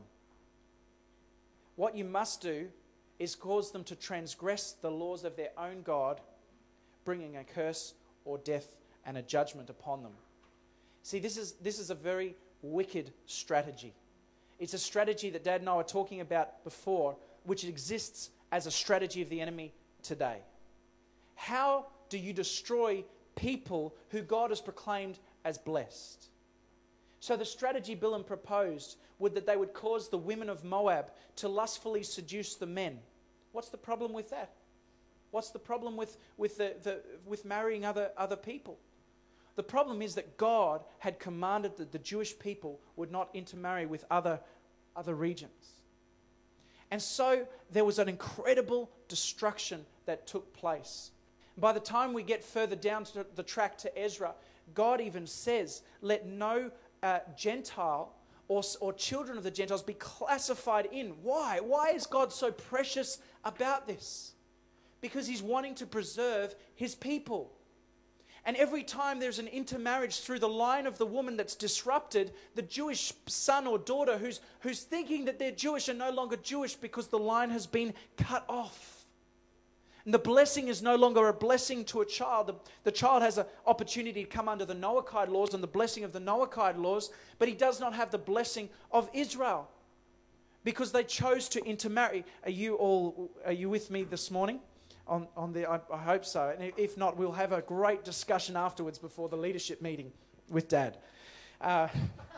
What you must do is cause them to transgress the laws of their own God, bringing a curse or death and a judgment upon them. See, this is, this is a very wicked strategy. It's a strategy that Dad and I were talking about before, which exists as a strategy of the enemy today. How do you destroy people who God has proclaimed as blessed? So the strategy Bilam proposed would that they would cause the women of Moab to lustfully seduce the men. What's the problem with that? What's the problem with, with, the, the, with marrying other, other people? The problem is that God had commanded that the Jewish people would not intermarry with other, other regions. And so there was an incredible destruction that took place. By the time we get further down to the track to Ezra, God even says, let no uh, Gentile or, or children of the Gentiles be classified in. Why? Why is God so precious about this? Because he's wanting to preserve his people. And every time there's an intermarriage through the line of the woman that's disrupted, the Jewish son or daughter who's, who's thinking that they're Jewish are no longer Jewish because the line has been cut off. And the blessing is no longer a blessing to a child. The, the child has an opportunity to come under the Noachide laws and the blessing of the Noachide laws, but he does not have the blessing of Israel because they chose to intermarry. Are you all, are you with me this morning? On, on the, I, I hope so. And if not, we'll have a great discussion afterwards before the leadership meeting with Dad. Uh,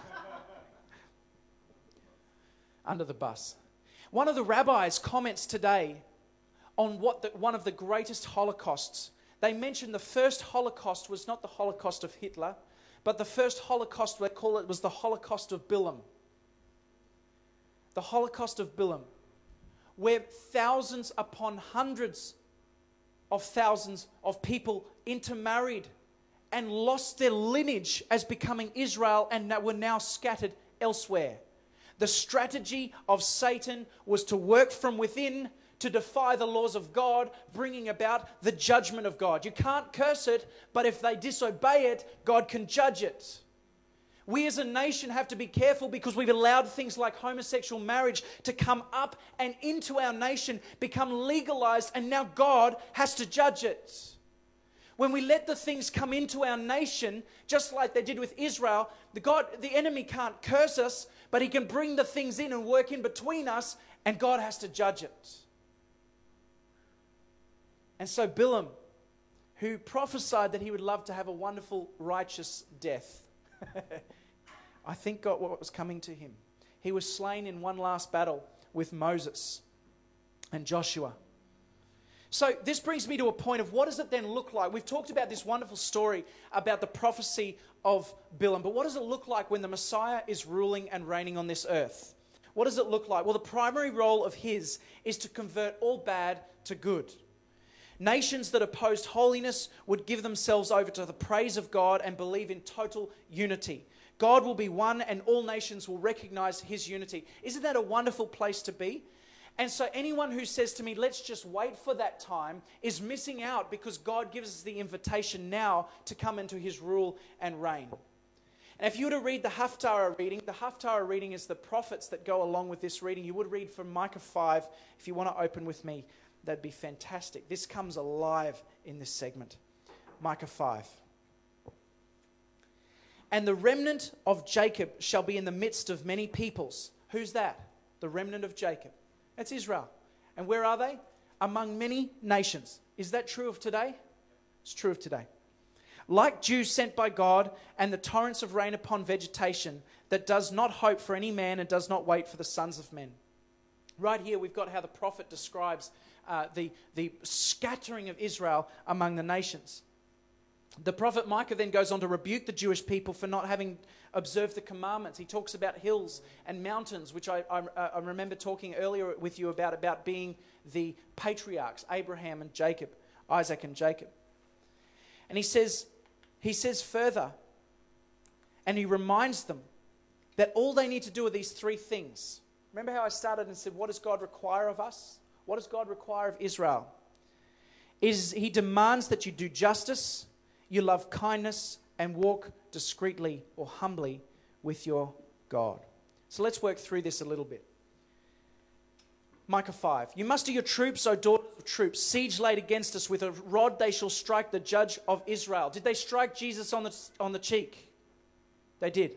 under the bus. One of the rabbis comments today on what the, one of the greatest holocausts. They mentioned the first Holocaust was not the Holocaust of Hitler, but the first Holocaust, they call it, was the Holocaust of Bilam. The Holocaust of Bilam, where thousands upon hundreds of thousands of people intermarried and lost their lineage as becoming Israel and were now scattered elsewhere. The strategy of Satan was to work from within to defy the laws of God, bringing about the judgment of God. You can't curse it, but if they disobey it, God can judge it. We as a nation have to be careful because we've allowed things like homosexual marriage to come up and into our nation, become legalized, and now God has to judge it. When we let the things come into our nation, just like they did with Israel, the, God, the enemy can't curse us, but he can bring the things in and work in between us, and God has to judge it. And so Bilam, who prophesied that he would love to have a wonderful, righteous death, I think got what was coming to him. He was slain in one last battle with Moses and Joshua. So this brings me to a point of what does it then look like? We've talked about this wonderful story about the prophecy of Bilam, but what does it look like when the Messiah is ruling and reigning on this earth? What does it look like? Well, the primary role of his is to convert all bad to good. Nations that opposed holiness would give themselves over to the praise of God and believe in total unity. God will be one and all nations will recognize his unity. Isn't that a wonderful place to be? And so anyone who says to me, let's just wait for that time, is missing out because God gives us the invitation now to come into his rule and reign. And if you were to read the Haftarah reading, the Haftarah reading is the prophets that go along with this reading. You would read from Micah five. If you want to open with me, that'd be fantastic. This comes alive in this segment. Micah five. And the remnant of Jacob shall be in the midst of many peoples. Who's that? The remnant of Jacob. That's Israel. And where are they? Among many nations. Is that true of today? It's true of today. Like dew sent by God and the torrents of rain upon vegetation that does not hope for any man and does not wait for the sons of men. Right here we've got how the prophet describes uh, the, the scattering of Israel among the nations. The prophet Micah then goes on to rebuke the Jewish people for not having observed the commandments. He talks about hills and mountains, which I, I, I remember talking earlier with you about, about being the patriarchs, Abraham and Jacob, Isaac and Jacob. And he says, he says further, and he reminds them that all they need to do are these three things. Remember how I started and said, what does God require of us? What does God require of Israel? Is He demands that you do justice, you love kindness, and walk discreetly or humbly with your God. So let's work through this a little bit. Micah five. You muster your troops, O daughters of troops. Siege laid against us. With a rod they shall strike the judge of Israel. Did they strike Jesus on the, on the cheek? They did.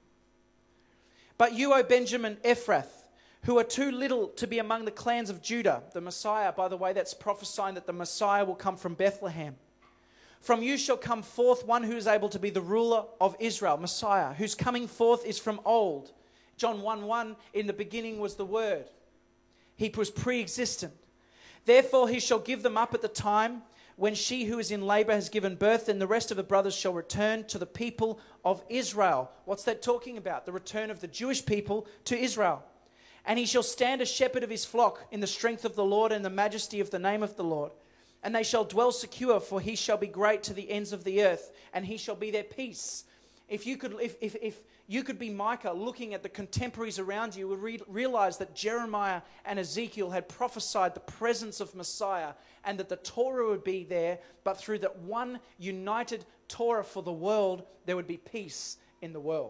But you, O Benjamin Ephrath, who are too little to be among the clans of Judah. The Messiah, by the way, that's prophesying that the Messiah will come from Bethlehem. From you shall come forth one who is able to be the ruler of Israel, Messiah, whose coming forth is from old. John one one, in the beginning was the Word. He was pre-existent. Therefore he shall give them up at the time when she who is in labor has given birth, and the rest of the brothers shall return to the people of Israel. What's that talking about? The return of the Jewish people to Israel. And he shall stand a shepherd of his flock in the strength of the Lord and the majesty of the name of the Lord. And they shall dwell secure, for he shall be great to the ends of the earth, and he shall be their peace. If you could, if, if, if you could be Micah looking at the contemporaries around you, you would re- realize that Jeremiah and Ezekiel had prophesied the presence of Messiah and that the Torah would be there, but through that one united Torah for the world, there would be peace in the world.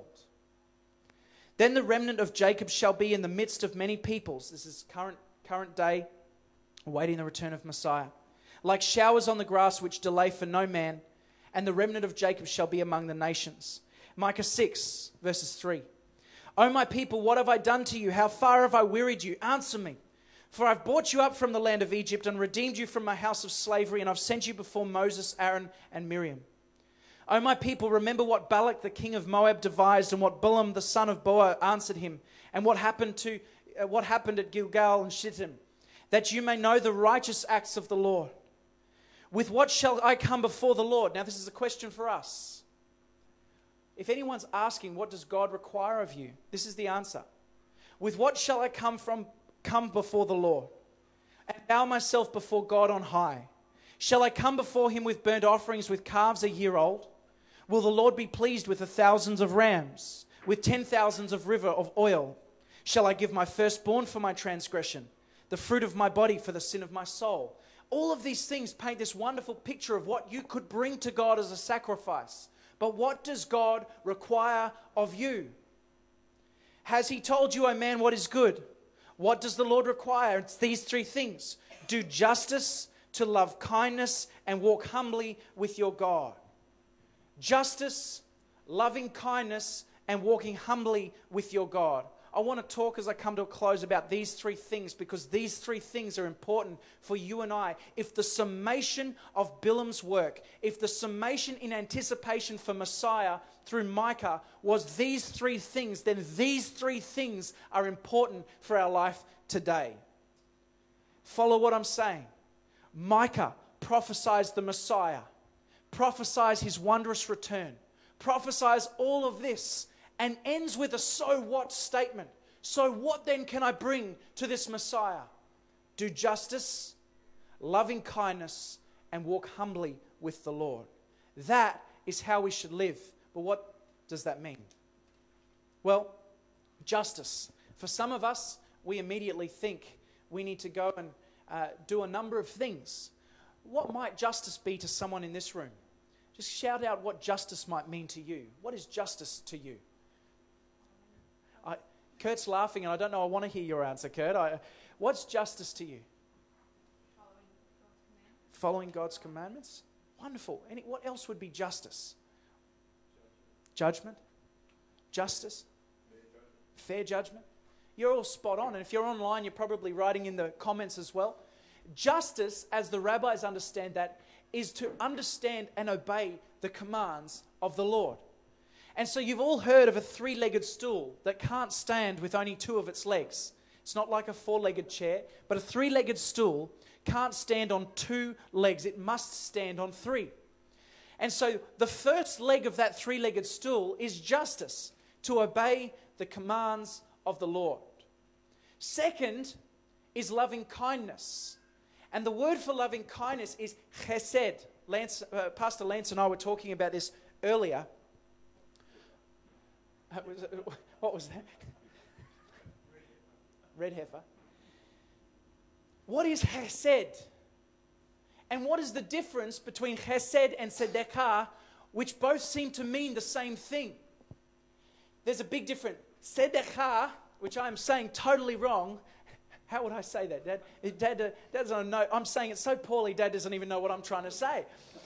Then the remnant of Jacob shall be in the midst of many peoples. This is current, current day, awaiting the return of Messiah. Like showers on the grass which delay for no man, and the remnant of Jacob shall be among the nations. Micah six, verses three. O my people, what have I done to you? How far have I wearied you? Answer me. For I've brought you up from the land of Egypt and redeemed you from my house of slavery, and I've sent you before Moses, Aaron, and Miriam. O my people, remember what Balak the king of Moab devised, and what Balaam the son of Beor answered him, and what happened to uh, what happened at Gilgal and Shittim, that you may know the righteous acts of the Lord. With what shall I come before the Lord? Now this is a question for us. If anyone's asking, what does God require of you? This is the answer. With what shall I come from come before the Lord, and bow myself before God on high? Shall I come before him with burnt offerings, with calves a year old? Will the Lord be pleased with the thousands of rams, with ten thousands of river of oil? Shall I give my firstborn for my transgression, the fruit of my body for the sin of my soul? All of these things paint this wonderful picture of what you could bring to God as a sacrifice. But what does God require of you? Has he told you, O man, what is good? What does the Lord require? It's these three things. Do justice, to love kindness, and walk humbly with your God. Justice, loving kindness, and walking humbly with your God. I want to talk as I come to a close about these three things, because these three things are important for you and I. If the summation of Bilam's work, if the summation in anticipation for Messiah through Micah was these three things, then these three things are important for our life today. Follow what I'm saying. Micah prophesies the Messiah, prophesies his wondrous return, prophesies all of this, and ends with a so what statement. So what then can I bring to this Messiah? Do justice, loving kindness, and walk humbly with the Lord. That is how we should live. But what does that mean? Well, justice. For some of us, we immediately think we need to go and uh, do a number of things. What might justice be to someone in this room? Just shout out what justice might mean to you. What is justice to you? I, Kurt's laughing, and I don't know, I want to hear your answer, Kurt. I, what's justice to you? Following God's commandments. Following God's commandments? Wonderful. Any, what else would be justice? Judgment? Justice? Fair judgment. Fair judgment. You're all spot on. And if you're online, you're probably writing in the comments as well. Justice, as the rabbis understand that, is to understand and obey the commands of the Lord. And so you've all heard of a three-legged stool that can't stand with only two of its legs. It's not like a four-legged chair, but a three-legged stool can't stand on two legs. It must stand on three. And so the first leg of that three-legged stool is justice, to obey the commands of the Lord. Second is loving kindness. And the word for loving kindness is chesed. Lance, uh, Pastor Lance and I were talking about this earlier. Uh, was it, what was that? Red heifer. What is chesed? And what is the difference between chesed and tzedakah, which both seem to mean the same thing? There's a big difference. Tzedakah, which I'm saying totally wrong. How would I say that, Dad? Dad, uh, Dad doesn't know. I'm saying it so poorly, Dad doesn't even know what I'm trying to say.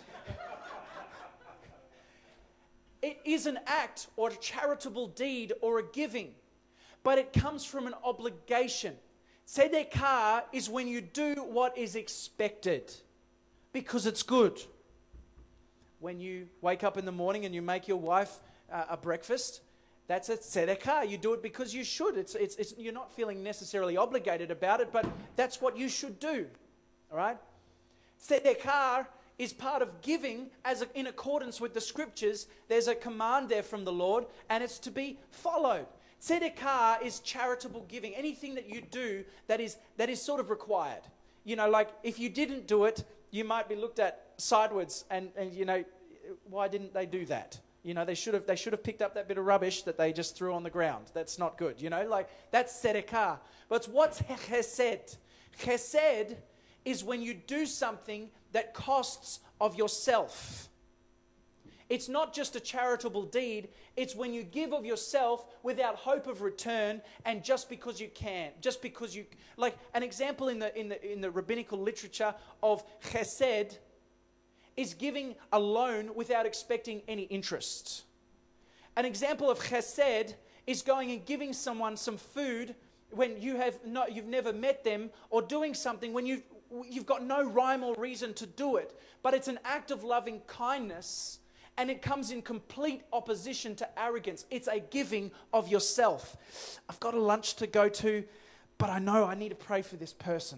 It is an act or a charitable deed or a giving, but it comes from an obligation. Tzedakah is when you do what is expected because it's good. When you wake up in the morning and you make your wife uh, a breakfast, that's a tzedakah. You do it because you should. It's, it's, it's, you're not feeling necessarily obligated about it, but that's what you should do. All right? Tzedakah is part of giving as a, in accordance with the scriptures. There's a command there from the Lord, and it's to be followed. Tzedakah is charitable giving. Anything that you do that is that is sort of required. You know, like if you didn't do it, you might be looked at sideways, and, and you know, why didn't they do that? You know, they should have they should have picked up that bit of rubbish that they just threw on the ground. That's not good. You know, like that's tzedakah. But what's chesed? Chesed is when you do something that costs of yourself. It's not just a charitable deed. It's when you give of yourself without hope of return, and just because you can, just because you like. An example in the in the in the rabbinical literature of chesed is giving a loan without expecting any interest. An example of chesed is going and giving someone some food when you have not, you've never met them, or doing something when you've you've got no rhyme or reason to do it, but it's an act of loving kindness. And it comes in complete opposition to arrogance. It's a giving of yourself. I've got a lunch to go to, but I know I need to pray for this person.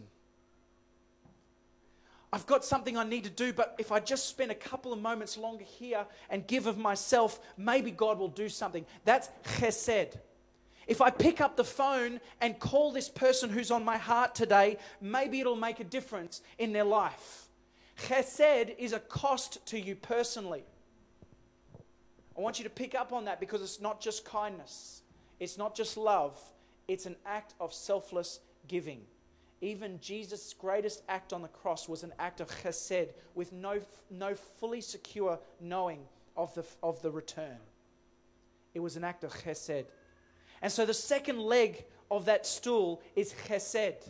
I've got something I need to do, but if I just spend a couple of moments longer here and give of myself, maybe God will do something. That's chesed. If I pick up the phone and call this person who's on my heart today, maybe it'll make a difference in their life. Chesed is a cost to you personally. I want you to pick up on that, because it's not just kindness. It's not just love. It's an act of selfless giving. Even Jesus' greatest act on the cross was an act of chesed, with no, no fully secure knowing of the, of the return. It was an act of chesed. And so the second leg of that stool is chesed.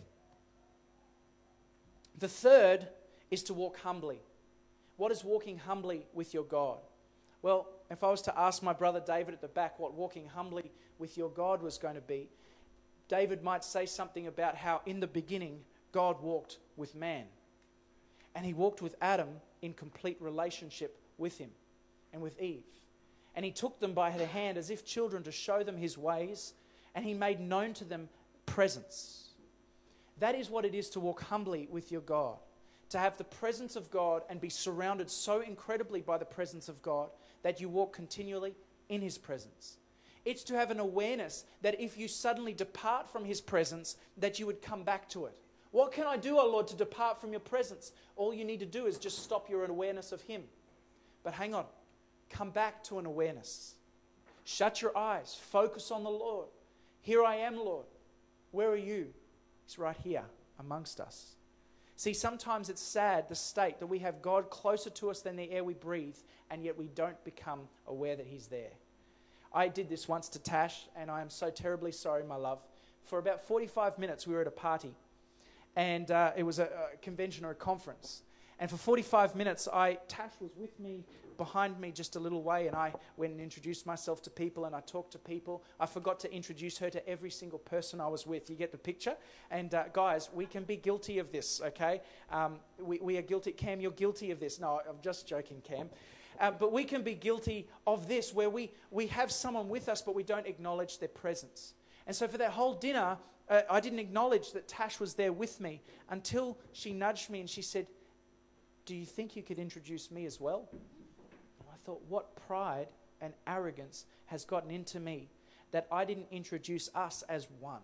The third is to walk humbly. What is walking humbly with your God? Well, if I was to ask my brother David at the back what walking humbly with your God was going to be, David might say something about how in the beginning God walked with man. And he walked with Adam in complete relationship with him and with Eve. And he took them by the hand as if children to show them his ways, and he made known to them presence. That is what it is to walk humbly with your God. To have the presence of God and be surrounded so incredibly by the presence of God that you walk continually in his presence. It's to have an awareness that if you suddenly depart from his presence, that you would come back to it. What can I do, O Lord, to depart from your presence? All you need to do is just stop your awareness of him. But hang on, come back to an awareness. Shut your eyes, focus on the Lord. Here I am, Lord. Where are you? He's right here amongst us. See, sometimes it's sad, the state that we have God closer to us than the air we breathe, and yet we don't become aware that he's there. I did this once to Tash, and I am so terribly sorry, my love. For about forty-five minutes, we were at a party, and uh, it was a, a convention or a conference. And for forty-five minutes, I Tash was with me, behind me just a little way, and I went and introduced myself to people, and I talked to people. I forgot to introduce her to every single person I was with. You get the picture? And uh, guys, we can be guilty of this, okay? Um, we, we are guilty. Cam, you're guilty of this. No, I'm just joking, Cam. Uh, but we can be guilty of this, where we, we have someone with us, but we don't acknowledge their presence. And so for that whole dinner, uh, I didn't acknowledge that Tash was there with me until she nudged me and she said, do you think you could introduce me as well? And I thought, what pride and arrogance has gotten into me that I didn't introduce us as one?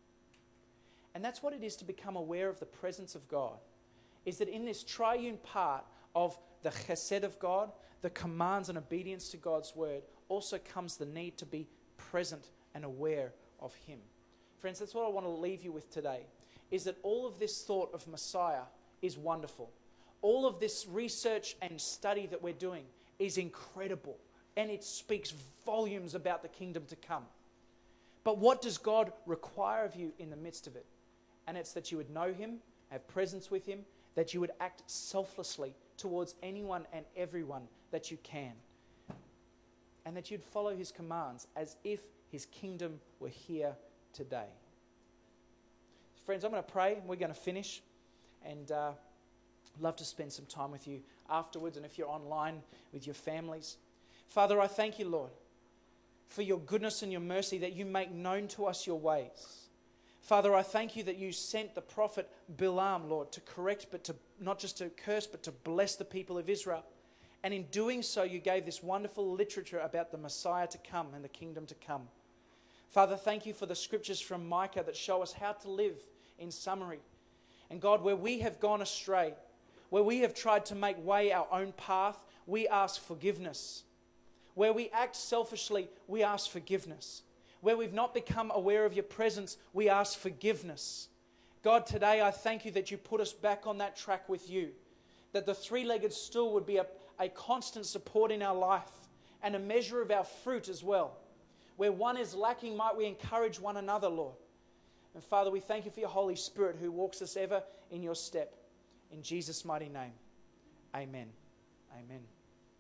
And that's what it is to become aware of the presence of God, is that in this triune part of the chesed of God, the commands and obedience to God's word, also comes the need to be present and aware of Him. Friends, that's what I want to leave you with today, is that all of this thought of Messiah is wonderful. All of this research and study that we're doing is incredible, and it speaks volumes about the kingdom to come. But what does God require of you in the midst of it? And it's that you would know Him, have presence with Him, that you would act selflessly towards anyone and everyone that you can, and that you'd follow His commands as if His kingdom were here today. Friends, I'm going to pray and we're going to finish, and uh, I'd love to spend some time with you afterwards, and if you're online with your families. Father, I thank you, Lord, for your goodness and your mercy, that you make known to us your ways. Father, I thank you that you sent the prophet Bilam, Lord, to correct, but to not just to curse, but to bless the people of Israel. And in doing so, you gave this wonderful literature about the Messiah to come and the kingdom to come. Father, thank you for the scriptures from Micah that show us how to live in summary. And God, where we have gone astray, where we have tried to make way our own path, we ask forgiveness. Where we act selfishly, we ask forgiveness. Where we've not become aware of your presence, we ask forgiveness. God, today I thank you that you put us back on that track with you, that the three-legged stool would be a, a constant support in our life and a measure of our fruit as well. Where one is lacking, might we encourage one another, Lord. And Father, we thank you for your Holy Spirit who walks us ever in your step. In Jesus' mighty name, amen. Amen.